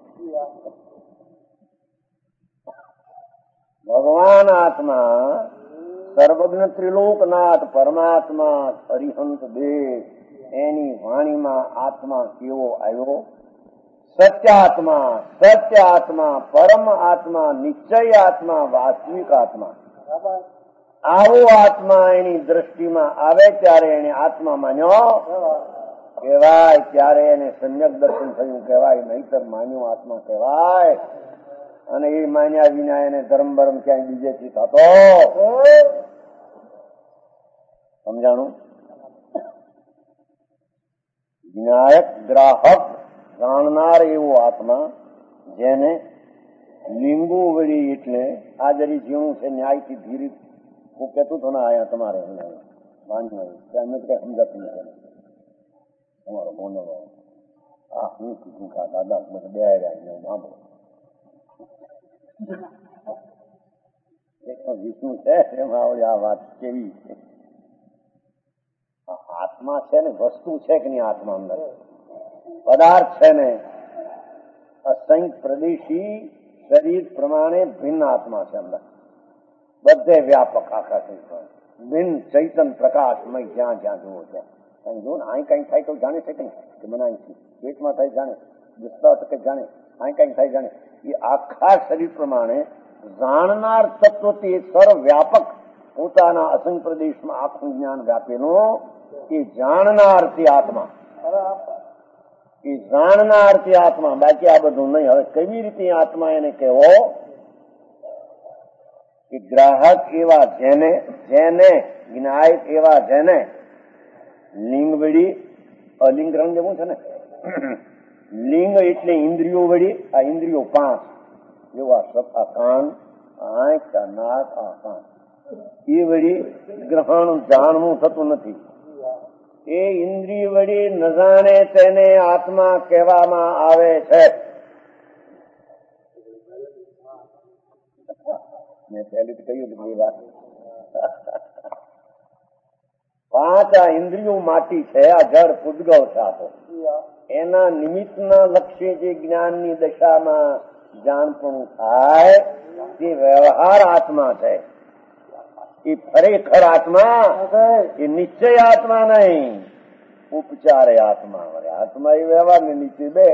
ભગવાન આત્મા, સર્વજ્ઞ ત્રિલોકનાથ પરમાત્મા, હરિહંત દેવ, એની વાણીમાં આત્મા કેવો આવ્યો? સત્ય આત્મા, સત્ય આત્મા, પરમ આત્મા, નિશ્ચય આત્મા, વાસ્તવિક આત્મા. આવો આત્મા એની દ્રષ્ટિમાં આવે ત્યારે એને આત્મા માન્યો કહેવાય. ત્યારે એને સમ્યક દર્શન થયું કહેવાય, નહીતર માન્યો આત્મા કહેવાય. અને એ માન્યા વિના એને ધર્મ બરમ ક્યાંય બીજેથી થતો. સમજાણું? જ્ઞાયક, ગ્રાહક, જાણનાર એવો આત્મા, જેને લીંબુ વળી એટલે આ જરી જેવું છે ન્યાયથી ધીરે હું કહેતું હતો ને આયા તમારે અમે કઈ સમજાતું નથી તમારો મોનો આ હું કીધું કા દાદા મને બે સાંભળો. એક વિષ્ણુ છે એમાં આવડે આ વાત કેવી છે. આત્મા છે ને વસ્તુ છે કે નહીં? આત્મા અંદર પદાર્થ છે ને અસંખ્ય પ્રદેશી શરીર પ્રમાણે ભિન્ન આત્મા છે અંદર, બધે વ્યાપક આખા શરીર ભિન્ન ચૈતન પ્રકાશમય. જ્યાં જ્યાં જુઓ ત્યાં કઈ જો ને અહીં કઈ થાય તો જાણે છે કઈ કે મને અહીંથી પેટમાં થાય જાણે, દુસ્તા તકે જાણે, અહીં કઈ થાય જાણે. એ આખા શરીર પ્રમાણે જાણનાર તત્વ તે સર્વવ્યાપક પોતાના અસંખ્ય પ્રદેશમાં આખું જ્ઞાન વ્યાપેલો એ જાણનાર તે આત્મા, એ જાણનાર તે આત્મા. બાકી આ બધું નહીં. હવે કેવી રીતે આત્મા એને કહેવો? કે ગ્રાહક એવા જેને, જેને જ્ઞાયક એવા જેને લિંગ વળી અલિંગ ગ્રહણ જેવું છે ને. લિંગ એટલે ઇન્દ્રિયો વળી, આ ઇન્દ્રિયો પાંચ એવા આ કાન, આંખ, આ નાક, આ કાન, એ વળી ગ્રહણ જાણવું થતું નથી. એ ઇન્દ્રિય વળી ન જાણે તેને આત્મા કહેવામાં આવે છે. મેં પહેલી કહ્યું કે એ વાત પાંચ આ ઇન્દ્રિયો માટી છે, આ જળ પૂદગલ છે. આ તો એના નિમિત્તના લક્ષ્ય જે જ્ઞાનની દશામાં જાણપણું થાય તે વ્યવહાર આત્મા છે. એ ખરેખર આત્મા એ નિશ્ચય આત્મા નહીં, ઉપચારે આત્મા. આત્મા એ વ્યવહાર ને નીચે બે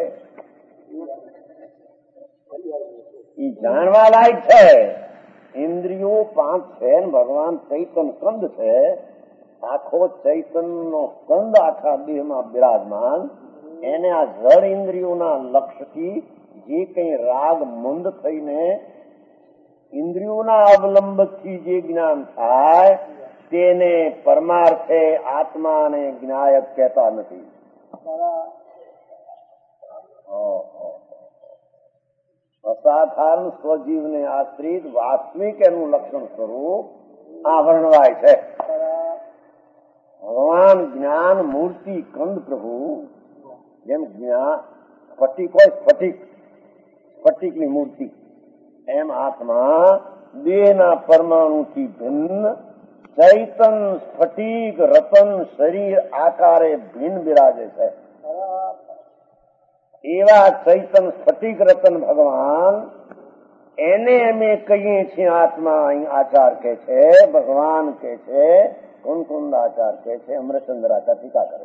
એ જાણવા લાયક છે. ઇન્દ્રિયો પાંચ છે, ભગવાન ચૈતન કંદ છે. આખો ચૈતન નો કંદ આખા દેહમાં બિરાજમાન. એને આ જળ ઇન્દ્રિયોના લક્ષ્યથી જે કઈ રાગ મંદ થઈને ઇન્દ્રિયોના અવલંબથી જે જ્ઞાન થાય તેને પરમાર્થે આત્મા અને જ્ઞાયક કહેતા નથી. અસાધારણ સ્વજીવને આશ્રિત વાસ્તવિક એનું લક્ષણ સ્વરૂપ આ વર્ણવાય છે. ભગવાન જ્ઞાન મૂર્તિ કંદ પ્રભુ જેમ જ્ઞાન સ્ફટિક હોય, સ્ફટિક સ્ફટિકની મૂર્તિ, એમ આત્મા દેહના પરમાણુથી ભિન્ન ચૈતન સ્ફટિક રતન શરીર આકારે ભિન્ન બિરાજે છે. એવા ચૈતન સ્ફટિક રતન ભગવાન એને અમે કહીએ છીએ આત્મા. અહીં આચાર કે છે, ભગવાન કે છે, કુંકુંદ આચાર કે છે, અમરચંદ્ર આચાર ટીકા કરે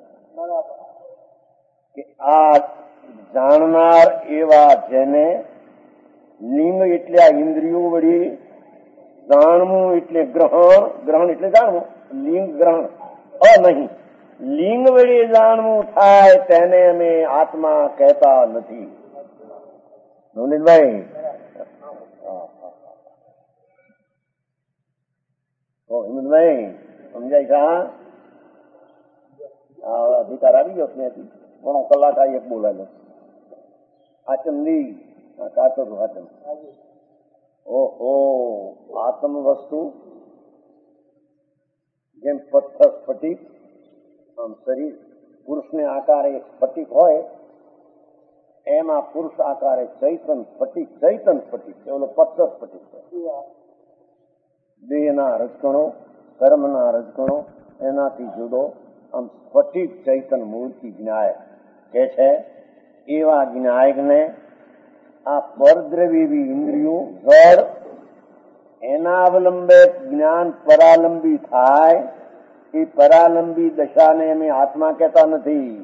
છે કે આ જાણનાર એવા જેને લિંગ એટલે આ ઇન્દ્રિયો વળી, જાણવું એટલે ગ્રહણ, ગ્રહણ એટલે જાણવું, લિંગ ગ્રહણ અ નહીં, લિંગ વળી જાણવું થાય તેને અમે આત્મા કહેતા નથી. નવનીતભાઈ હિંમતભાઈ સમજાય છે? હા, અધિકાર આવી ગયો ત્યાંથી ઘણો કલાક આ એક બોલાયો આચમદી કાચો આચમ. ઓહો, આત્મ વસ્તુ જેમ પથ્થર સ્ફટિક, આમ શરીર પુરુષને આકારે એક સ્ફટિક હોય એમાં પુરુષ આકારે ચૈતન સ્ફટિક, ચૈતન સ્ફટિક ઓલો પથ્થર સ્ફટિક છે. દેહના રજકણો, કર્મના રજકણો એનાથી જુદો આમ સ્ફટિક ચૈતન મૂર્તિ જ્ઞાયક કે છે. એવા જ્ઞાયકને આ પરદ્રવ્યવી ઇન્દ્રિયો જળ એના અવલંબે જ્ઞાન પરાલંબી થાય. એ પરાલંબી દશાને અમે આત્મા કહેતા નથી.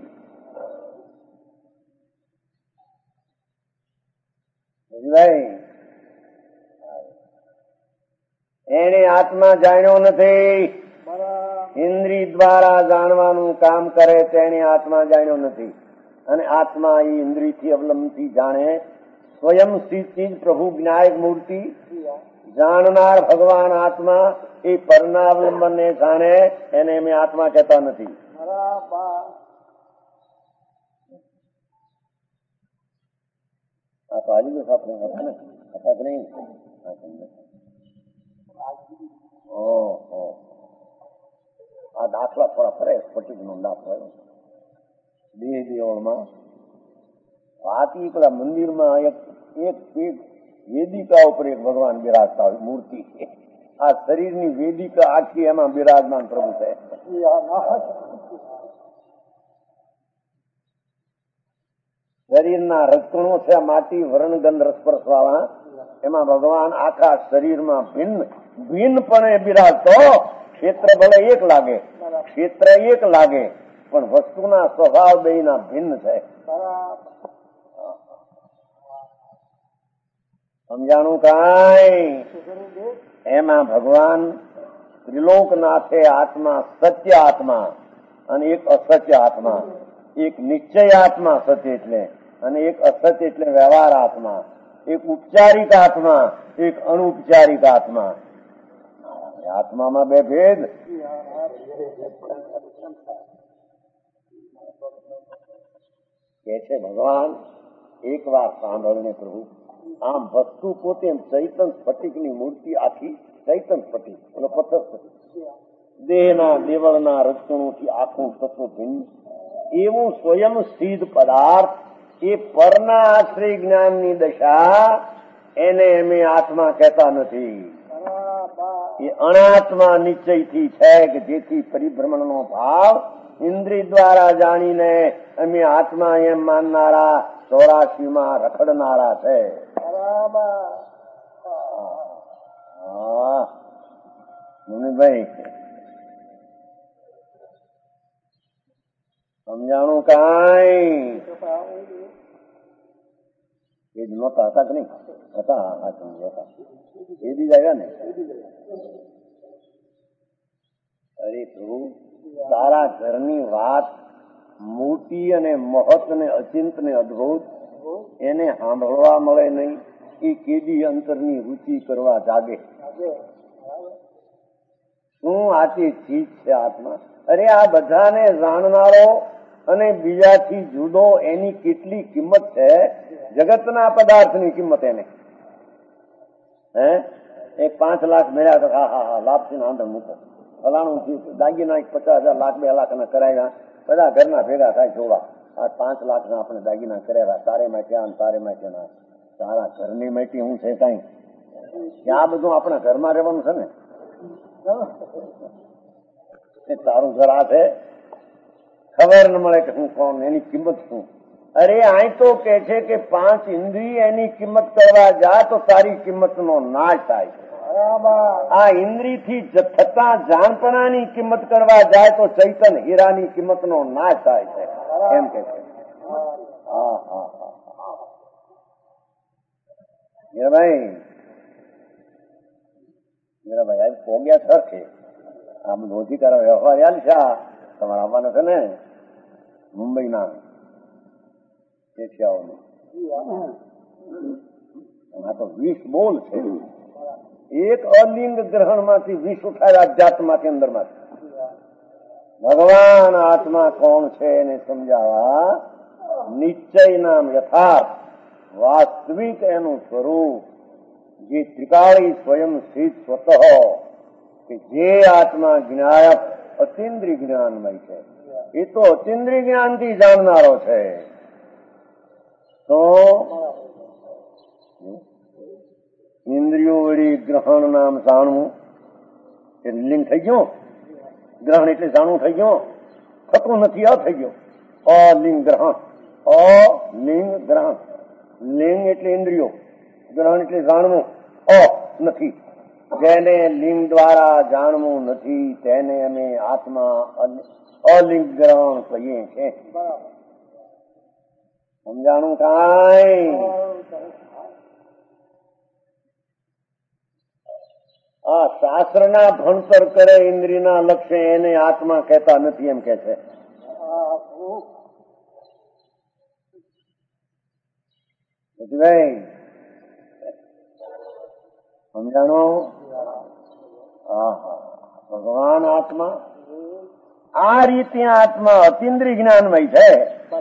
એને આત્મા જાણ્યો નથી. ઇન્દ્રિય દ્વારા જાણવાનું કામ કરે તેને આત્મા જાણ્યો નથી. અને આત્મા એ ઇન્દ્રિયથી અવલંબથી જાણે સ્વયં સ્થિત પ્રભુ જ્ઞાયક મૂર્તિ જાણનાર ભગવાન આત્મા એ પરના અવલંબનને જાણે એને અમે આત્મા કહેતા નથી. આ તો હાલી ગયો આપણે હતા ને, હતા કે નહીં? ઓહો, આ દાખલા થોડા ફરે સ્ફટિક નો દાખલો દેહ દેવળમાં આથી પેલા મંદિરમાં એક એક વેદિકા ઉપર એક ભગવાન બિરાજતા હોય મૂર્તિ. આ શરીરની વેદિકા આખી એમાં બિરાજમાન પ્રભુ છે. શરીરના રજકણો છે માટી વર્ણગંધ રસપર્શ વાળા, એમાં ભગવાન આખા શરીરમાં ભિન્ન ભિન્નપણે બિરાજતો. ક્ષેત્ર ભલે એક લાગે, ક્ષેત્ર એક લાગે પણ વસ્તુના સ્વભાવ બેયના ભિન્ન છે. સમજાણું કાંઈ? એમાં ભગવાન ત્રિલોકનાથે આત્મા સત્ય આત્મા અને એક અસત્ય આત્મા, એક નિશ્ચય આત્મા સત્ય એટલે અને એક અસત્ય એટલે વ્યવહાર આત્મા, એક ઉપચારિક આત્મા, એક અનુપચારિક આત્મા. આત્મામાં બે ભેદ. કે છે ભગવાન એક વાર સાંભળને પ્રભુ, આમ વસ્તુ પોતે ચૈતન સ્ફટિકની મૂર્તિ આખી ચૈતન સ્ફટિક, પથ્થર સ્ફટિક, દેહના દેવળના રજકણોથી આખું તત્વ ભિન્ન એવું સ્વયં સિદ્ધ પદાર્થ એ પરના આશ્રય જ્ઞાનની દશા એને અમે આત્મા કહેતા નથી. એ અનાત્મા નિશ્ચયથી છે કે જેથી પરિભ્રમણનો ભાવ ઇન્દ્રિય દ્વારા જાણીને અમે આત્મા એમ માનનારા ચોરાશીમાં રખડનારા છે. મુનિભાઈ સમજાણું કાંઈ એ જ નહોતા હતા કે નહીં હતા? હા હતા એ દી આવ્યા ને. અરે પ્રભુ તારા ઘરની વાત મોટી અને મહત ને અચિંત ને અદભુત એને સાંભળવા મળે નહીં. એ કેદી અંતરની રુચિ કરવા જાગે. શું આથી ચીજ છે આત્મા? અરે આ બધાને જાણનારો અને બીજાથી જુદો એની કેટલી કિંમત છે. જગતના પદાર્થની કિંમત એને હે એક પાંચ લાખ મળ્યા તો હા હા હા લાભથી આંધર મૂકો ફલાણું દાગીના પચાસ હજાર લાખ બે લાખ ના કરાવ્યા બધા ઘરના ભેગા થાય જોવા આ પાંચ લાખ ના આપણે દાગીના કરાવ્યા તારે માટે આમ તારે માટે ના તારા ઘરની માટી હું છે કઈ આ બધું આપણા ઘરમાં રહેવાનું છે ને તારું ઘર આ છે ખબર ન મળે કે હું કોણ એની કિંમત શું. અરે અહીં તો કે છે કે પાંચ ઇન્દ્રિય એની કિંમત કરવા જા તો તારી કિંમત નો નાશ થાય છે. આ ઇન્દ્રિય થી થતા જાણપણાની કિંમત કરવા જાય તો ચૈતન હીરાની કિંમત નો નાશ થાય છે એમ કે છે. હા હા હા મીરાભાઈ મીરાભાઈ આજ પોગ્યા સરખે આમ રોજિકાર વ્યવહાર યાદ છે. તમારે આવવાના છે ને મુંબઈ ના આ તો વીસ બોલ છે. એક અલિંગ ગ્રહણ માંથી વીસ ઉઠાવ્યા અધ્યાત્મ માંથી અંદર માંથી. ભગવાન આત્મા કોણ છે એને સમજાવવા નિશ્ચય નામ યથાર્થ વાસ્તવિક એનું સ્વરૂપ જે ત્રિકાળી સ્વયં સ્થિત સ્વતઃ કે જે આત્મા જ્ઞાયક અતિન્દ્રિય જ્ઞાનમય છે એ તો અતિન્દ્રિય જ્ઞાન થી જાણનારો છે. તો ઇન્દ્રિયો વળી ગ્રહણ નામ જાણવું એટલે લિંગ થઈ ગયો. ગ્રહણ એટલે જાણવું થઈ ગયો. થતું નથી અ થઈ ગયો અલિંગ ગ્રહણ અલિંગ ગ્રહણ. લિંગ એટલે ઇન્દ્રિયો ગ્રહણ એટલે જાણવું અ નથી. જેને લિંગ દ્વારા જાણવું નથી તેને અમે આત્મા અલિંગ ગ્રહણ કહીએ છીએ. સમજાણું કાંઈ? આ શાસ્ત્ર ના ભણતર કરે ઇન્દ્રિયના લક્ષ્ય એને આત્મા કહેતા નથી એમ કે છે. સમજાણો? ભગવાન આત્મા આ રીતે આત્મા અતિન્દ્રિય જ્ઞાનમય છે.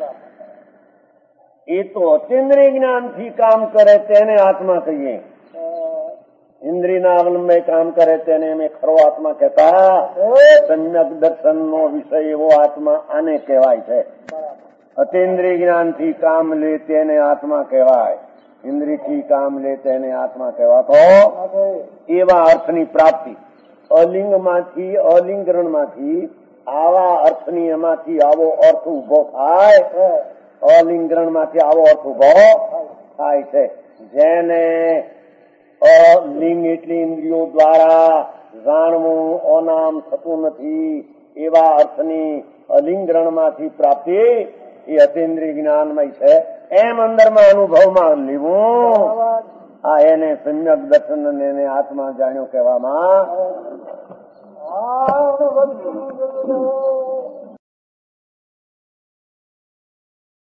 એ તો અતિન્દ્રિય જ્ઞાન થી કામ કરે તેને આત્મા કહીએ. ઇન્દ્રિયના અવલંબે કામ કરે તેને અમે ખરો આત્મા કહેતા. સમ્યક દર્શન નો વિષય એવો આત્મા આને કહેવાય છે. અતિન્દ્રિય જ્ઞાન થી કામ લે તેને આત્મા કહેવાય. ઇન્દ્રિય થી કામ લે તેને આત્મા કહેવાતો એવા અર્થની પ્રાપ્તિ અલિંગ માંથી અલિંગરણ માંથી આવા અર્થની એમાંથી આવો અર્થ ઉભો થાય. અલિંગરણ માંથી આવો અર્થ ઉભો થાય છે. જેને અલિંગ એટલી ઇન્દ્રિયો દ્વારા જાણવું અનામ થતું નથી એવા અર્થની અલિંગરણ માંથી પ્રાપ્તિ એ અતિન્દ્રિય જ્ઞાનમય છે. એમ અંદરમાં અનુભવમાં લેવું આ એને સમ્યક દર્શન એને આત્મા જાણ્યો કહેવામાં